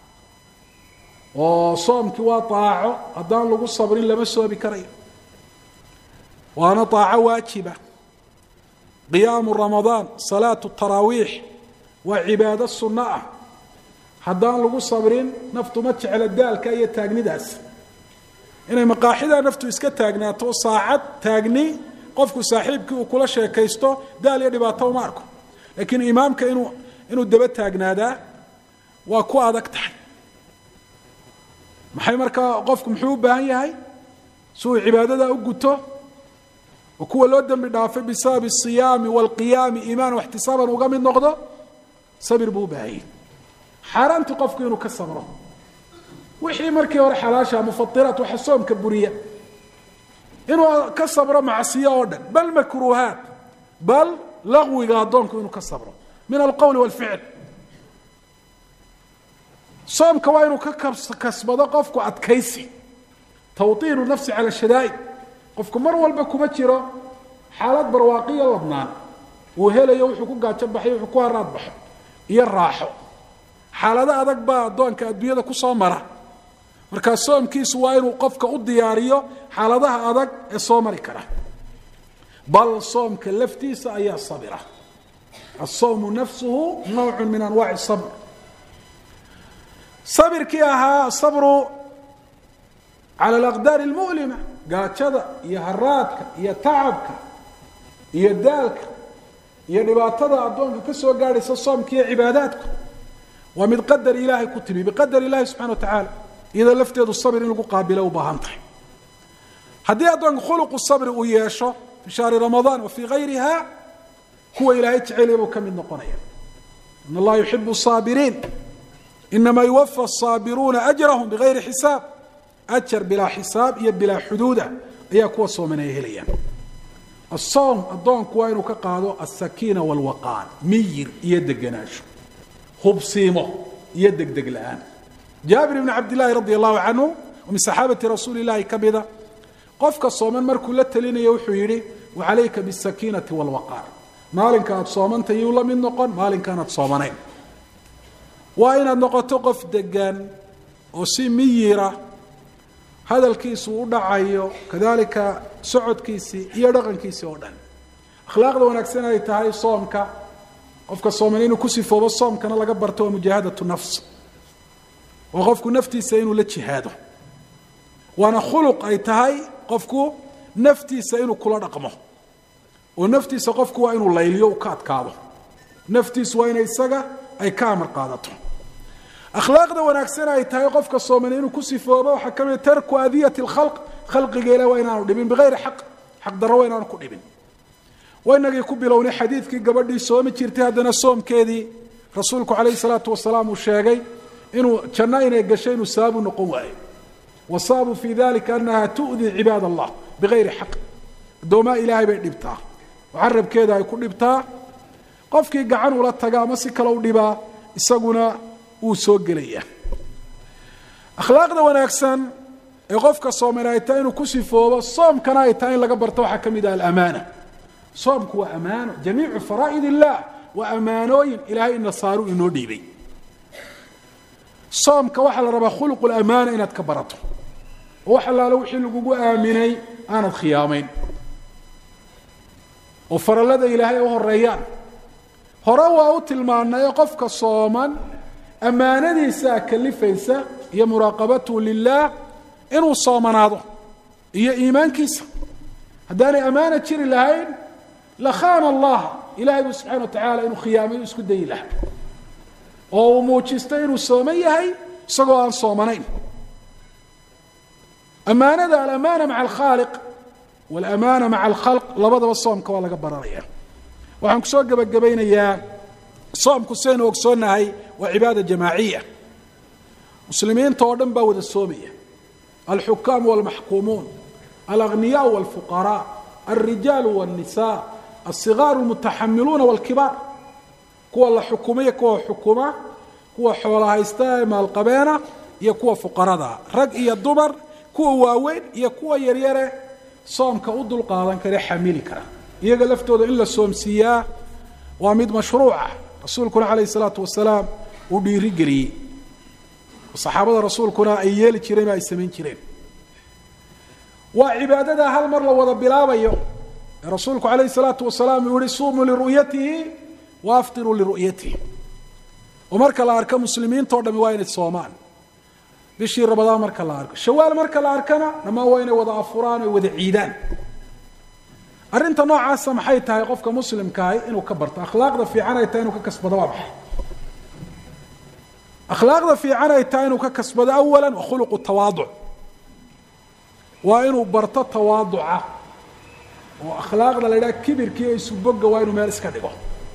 وصوم كوا طاعة أدان لقوا الصبر إلا مسوا بكريه وأنا طاعة واجبة قيام رمضان صلاة التراويح وعبادة السنة haddaan lagu sabrin naftu ma jecla daalka iyo taagnidaas inay maqaaxida naftu iska taagnaato saacad taagni qofku saaxiibkii uu kula sheekaysto daal iyo dhibaato uma arko laakiin imaamka inuu inuu daba taagnaada waa ku adag tahay maxay marka qofku muxuu u baahan yahay soo cibaadada u guto oo kuwa loo dambi dhaafay bisabab الصيام والقيام iimaan wa ihtisaaban uga mid noqdo sabir buu baahay حرمت قفك إنه كسبره وحي مركي ورا حلاشة مفطرات وحصوم كبرية إنه كسبره مع سيادة بل مكروهات بل لغو قادونك إنه كسبره من القول والفعل صوم كوينه كسبه قفك أتكيسي توطين النفس على الشدائد قفك مرة والبكو متشرة حالات برواقية لبنان وهلا يوحكو قاعد تبحي وحكوها رادبح يراحوا xaalada adag baa adoonka adduunyada ku soo mara marka soomkiisu waa inuu qofka u diyaariyo xaaladaha adag ee soo mari kara bal soomka laftiisa ayaa sabira as-sawm nafsuhu nooc min anwaa' as-sabr sabirki aha sabru ala al-aqdar al-mu'lima gaajada iyo haraadka iyo taabka iyo daalka iyo dhibaatada adoonka ka soo gaaraysa soomkiyo cibaadaadka ومن قدر إلهي كتبي بقدر الله سبحانه وتعالى إذا لفتيد الصبر إنه قابله وبهانته هدي أدوان خلق الصبر وياشه في شهر رمضان وفي غيرها هو إلهي تعالى وكم من نقنية إن الله يحب الصابرين إنما يوفى الصابرون أجرهم بغير حساب أجر بلا حساب يب بلا حدود أياكوا صومنا يهليا الصوم أدوان كوينو كقادو السكينة والوقار مير يد جناشه خبصيمه يدك دقلان جابر بن عبد الله رضي الله عنه ومن صحابة رسول الله كبدا قفك الصومان مركو لتلين يوحو يري وعليك بالسكينة والوقار مالين كانت صومان تيولا من نقن مالين كانت صومانين وإن النقط تقف دقان وسي ميرة هذا الكيس ودعايو كذلك سعود كيسي يرغن كيسي ودن أخلاق دو نكسنا يتهاي صومك qofka Soomaaliyeed ku sifoobo soomkana laga barto mujaahadatu nafs oo qofku naftiisa inuu la jihaado wana khuluq ay tahay qofku naftiisa inuu kula dhaqmo oo naftiisa qofku waa inuu layliyo ka adkaado naftiisa waa inay isaga ay ka amar qaadato akhlaaqda wanaagsan ay tahay qofka Soomaaliyeed ku sifoobo waxa kamid tarku adiyati al-khalq khalqiga ilaa waa inaanu dhibin bighayr haqq haq daro waa inaanu ku dhibin وإنك كبلوني حديثك قبل صوم جرتي هذا الصوم كذي رسولك عليه الصلاة والسلام والشاقي إنه جنائنا يقشين وسابوا نقوة وصابوا في ذلك أنها تؤذي عباد الله بغير حق دوما إلهي بيت نبتاه وعرب كذا يكون نبتاه قفك قعان ولا تقامسك لو نبا يساقنا وسوق ليه أخلاق ذا ونأكسن يقفك الصوم نايتين وكسفوا الصوم كنايتين لقبرتوا حكم إذا الأمانة صومك وأمان جميع فرائض الله وأمانوين إلهي إن صاروا إنه ديبي صومك وحل ربا خلق الأمانة إن تكبرته وحل لو حلقوا آمني أنا الخيامين وفر لدى إلهي وهو الريان هروا أوتل معنا يقفك صوما أمانة دي ساكلفيسا هي مراقبته لله إنه صوما هذا هي إيمان كيسا هداني أمانة تشير لهين لخان الله ilaahay buu subxana wa tacaala inuu khiyaamayo isku dayi lahaa oo uu muujisto inuu sooman yahay isagoo aan soomanayn. amaanada alamaana maca alkhaaliq walamaana maca alkhalq labadaba soomka waa laga baranaya. waxaan kusoo gebagabaynayaa soomku saynu ogsoonnahay waa cibaada jamaaciya. muslimiinta oo dhan baa wada soomaya, alxukaam walmaxkuumuun, alagniyaa walfuqaraa, alrijaalu walnisaa, alsigaaru almutaxamiluuna walkibaar, kuwa la xukumaya kuwa xukuma, kuwa xoola haysta ee maalqabeena iyo kuwa fuqarada, rag iyo dumar, kuwa waaweyn iyo kuwa yaryare soomka u dul qaadan kare xamili kara. iyaga laftooda in la soomsiiyaa waa mid mashruuca. rasuulkuna calayhi salaatu wasalaam uu dhiiri geliyey, saxaabada rasuulkuna ay yeeli jireen oo ay samayn jireen. waa cibaadada hal mar la wada bilaabayo ee rasuulku calayhi salaatu wasalaam uu yihi suumuu liru'yatihi wa aftiruu liru'yatihi. oo marka la arko muslimiinta oo dhami waa inay soomaan bishii ramadaan marka la arko, shawaal marka la arkana dhammaan waa inay wada afuraan oo wada ciidaan. arrinta noocaasa maxay tahay qofka muslimkaahi inuu ka barto? akhlaaqda fiican ay tahay inuu ka kasbado waa maxay? akhlaaqda fiican ay tahay inuu ka kasbado awalan wa khuluqu tawaaduc, waa inuu barto tawaaduca oo akhlaaqda la yidhaha kibirka iyo isubogga waa inuu meel iska dhigo.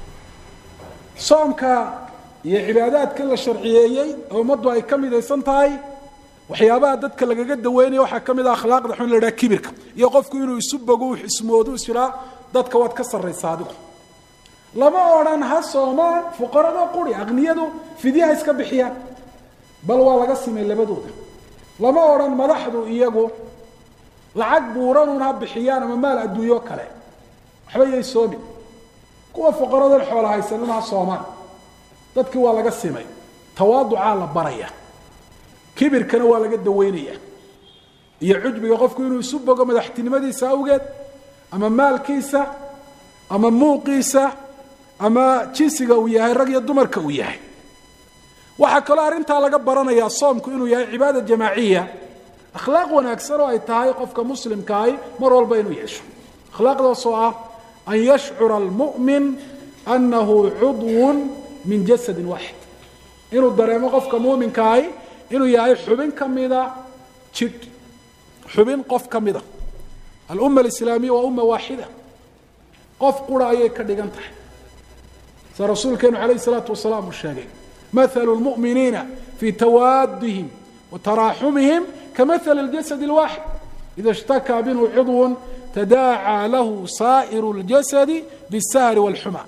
soomka iyo cibaadaadka la sharciyeeyey oo ummaddu ay ka midaysan tahay, waxyaabaha dadka lagaga daweynaya waxaa ka mid ah akhlaaqda xun la yidhaha kibirka iyo qofku inuu isu bogo uu xismoodo is yihaa dadka waad ka sarraysaa adigu. lama odhan ha soomaan fuqarada quri, aqniyadu fidyaha iska bixiyaan, bal waa laga simay labadooda. lama odhan madaxdu iyagu lacag buuranun ha bixiyaan ama maal adduunyo kale, waxba yay soomin. kuwa fuqaradan xoola haysanuna ha soomaan, dadkii waa laga simay. tawaaducaa la baraya, kibirkana waa laga daweynaya iyo cujbiga qofku inuu isu bogo madaxtinimadiisa awgeed ama maalkiisa ama muuqiisa ama jinsiga uu yahay, rag iyo dumarka uu yahay. waxaa kaloo arrintaa laga baranayaa soomku inuu yahay cibaada jamaaciya, akhlaaq wanaagsan oo ay tahay qofka muslimkaahi mar walba inuu yeesho. akhlaaqdaasoo ah an yashcura almu'min annahu cudwun min jasadin waaxid, inuu dareemo qofka muuminkaahi inuu yahay xubin ka mida jidh, xubin qof ka mida. alumma alislaamiya waa umma waaxida, qof qura ayay ka dhigan tahay. sa rasuulkeenu calayhi salaatu wasalaam uu sheegay, mathalu lmu'miniina fii tawaadihim wa taraaxumihim kamahali اljasadi اlwaaxid ida ishtakaa minhu cudwun tadaacaa lahu saa'iru اljasadi biاsahri wاlxuma.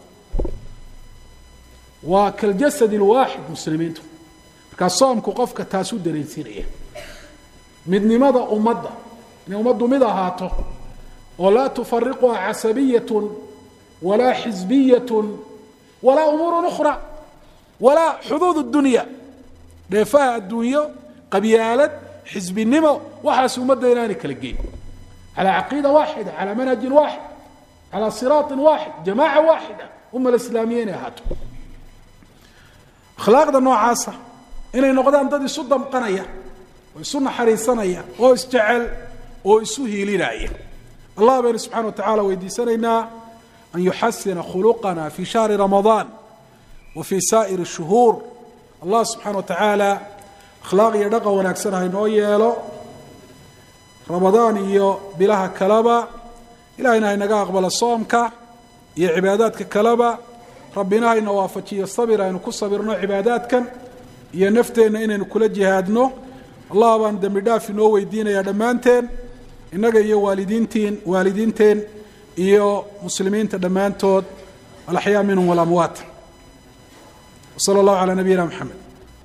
waa kaljasadi اlwaaxid muslimiintu. markaa soomku qofka taasuu dareensiinaya midnimada ummadda, inay ummaddu mid ahaato oo laa tufariquha casabiyatun walaa xisbiyatun walaa umuurun ukhra walaa xuduud اdunya, dheefaha adduunyo, qabyaalad, xisbinimo, waxaas ummadda inaanay kala geyn. calaa caqiida waaxida, calaa manhajin waaxid, calaa siraaطin waaxid, jamaaca waaxida, umma alislaamiya inay ahaato. akhlaaqda noocaasa inay noqdaan dad isu damqanaya oo isu naxariisanaya oo isjecel oo isu hiilinaya. allah baynu subxana wa tacaala weydiisanaynaa an yuxasina khuluqana fi shahri ramadaan wa fii saa'iri shuhuur. allah subxaana wa tacaala akhlaaq iyo dhaqan wanaagsan haynoo yeelo ramadaan iyo bilaha kaleba. ilahayna haynaga aqbalo soomka iyo cibaadaadka kaleba. rabbina hayna waafajiyo sabir aynu ku sabirno cibaadaadkan iyo nafteenna inaynu kula jihaadno. allah baan dembi dhaaf inoo weydiinayaa dhammaanteen, innaga iyo waalidiintiin waalidiinteen iyo muslimiinta dhammaantood, alaxyaa minhum walamwaat. wsala allahu calaa nabiyina maxamed.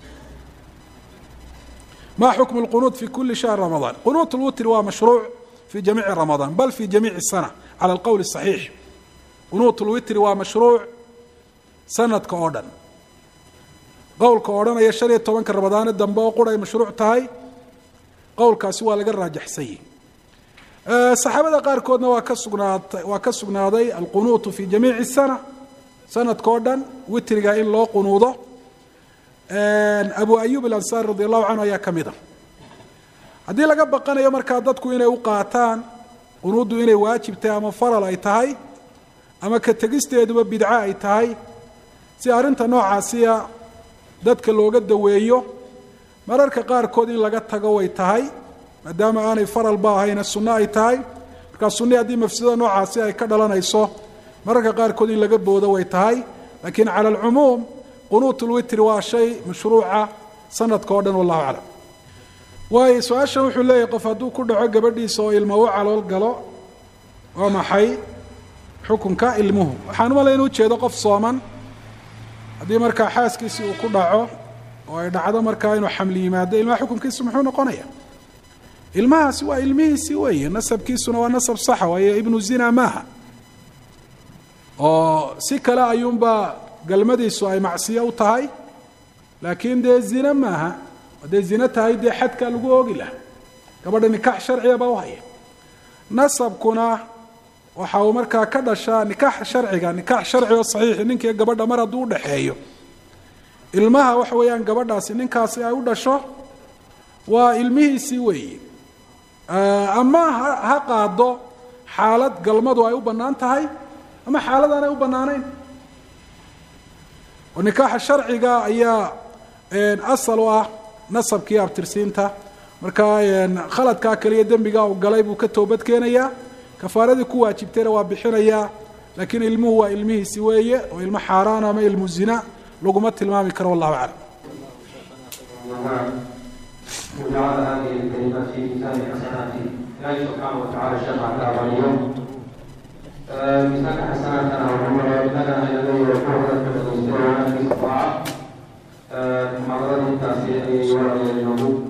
ma xukmu lqunuut fi kuli shahr ramadaan? qunuut lwitri waa mashruuc fi jamiici ramadaan, bal fi jamiici sana cala alqowl saxiix. qunuut lwitri waa mashruuc sanadka oo dhan. qowlka odhanaya shan iyo tobanka ramadaane dambe oo qura ay mashruuc tahay, qowlkaasi waa laga raajaxsanyey. saxaabada qaarkoodna waa ka sugnaatay waa ka sugnaaday alqunuutu fi jamiici sana, sanadka oo dhan witriga in loo qunuudo. abu ayub alansaari radi allahu canhu ayaa ka mid a. haddii laga baqanayo markaa dadku inay u qaataan qunuuddu inay waajib tahay ama faral ay tahay, ama ka tegisteeduba bidco ay tahay si arrinta noocaasiya dadka looga daweeyo mararka qaarkood in laga tago way tahay maadaama aanay faralba ahayna sunno ay tahay markaa sunni haddii mafsadada noocaasi ay ka dhalanayso mararka qaarkood in laga boodo way tahay laakiin cala alcumuum qunuut ulwitri waa shay mashruuca sanadka oo dhan wallahu aclam waayo su-aashan wuxuu leeyahay qof hadduu ku dhaco gabadhiisa oo ilmo u calool galo waa maxay xukunka ilmuhu waxaan umalay inu ujeedo qof sooman haddii markaa xaaskiisii uu ku dhaco oo ay dhacdo markaa inuu xamli yimaado ilmaha xukunkiisu muxuu noqonaya ilmahaasi waa ilmihiisii weeye nasabkiisuna waa nasab saxa waayo ibnu zina maaha oo si kale ayuunbaa galmadiisu ay macsiyo u tahay laakiin dee zina maaha hadday zina tahay dee xadkaa lagu oogi laha gabadha nikaax sharciga baa u haya nasabkuna waxa uu markaa ka dhashaa nikaax sharciga nikaax sharci oo saxiixi ninkii gabadha mar hadduu udhaxeeyo ilmaha waxa weeyaan gabadhaasi ninkaasi ay u dhasho waa ilmihiisii weeye ama ha qaado xaalad galmadu ay u bannaan tahay ama xaalad aanay u bannaanayn oo nikaaxa sharciga ayaa asal u ah nasabkii abtirsiinta markaa khaladkaa kaliya dembigaa u galay buu ka toobad keenayaa kafaaradii ku waajibtayna waa bixinayaa laakiin ilmuhu waa ilmihiisi weeye oo ilmo xaaraan ama ilmu zina laguma tilmaami karo wallahu aclam وجعل هذه الكلمات في ميزان حسناته الله سبحانه وتعالى شرع لها اليوم ميزان حسناتنا وعمر لنا الى يكون في الاستراحه في الصباح محاضرات التاسيسيه والنمو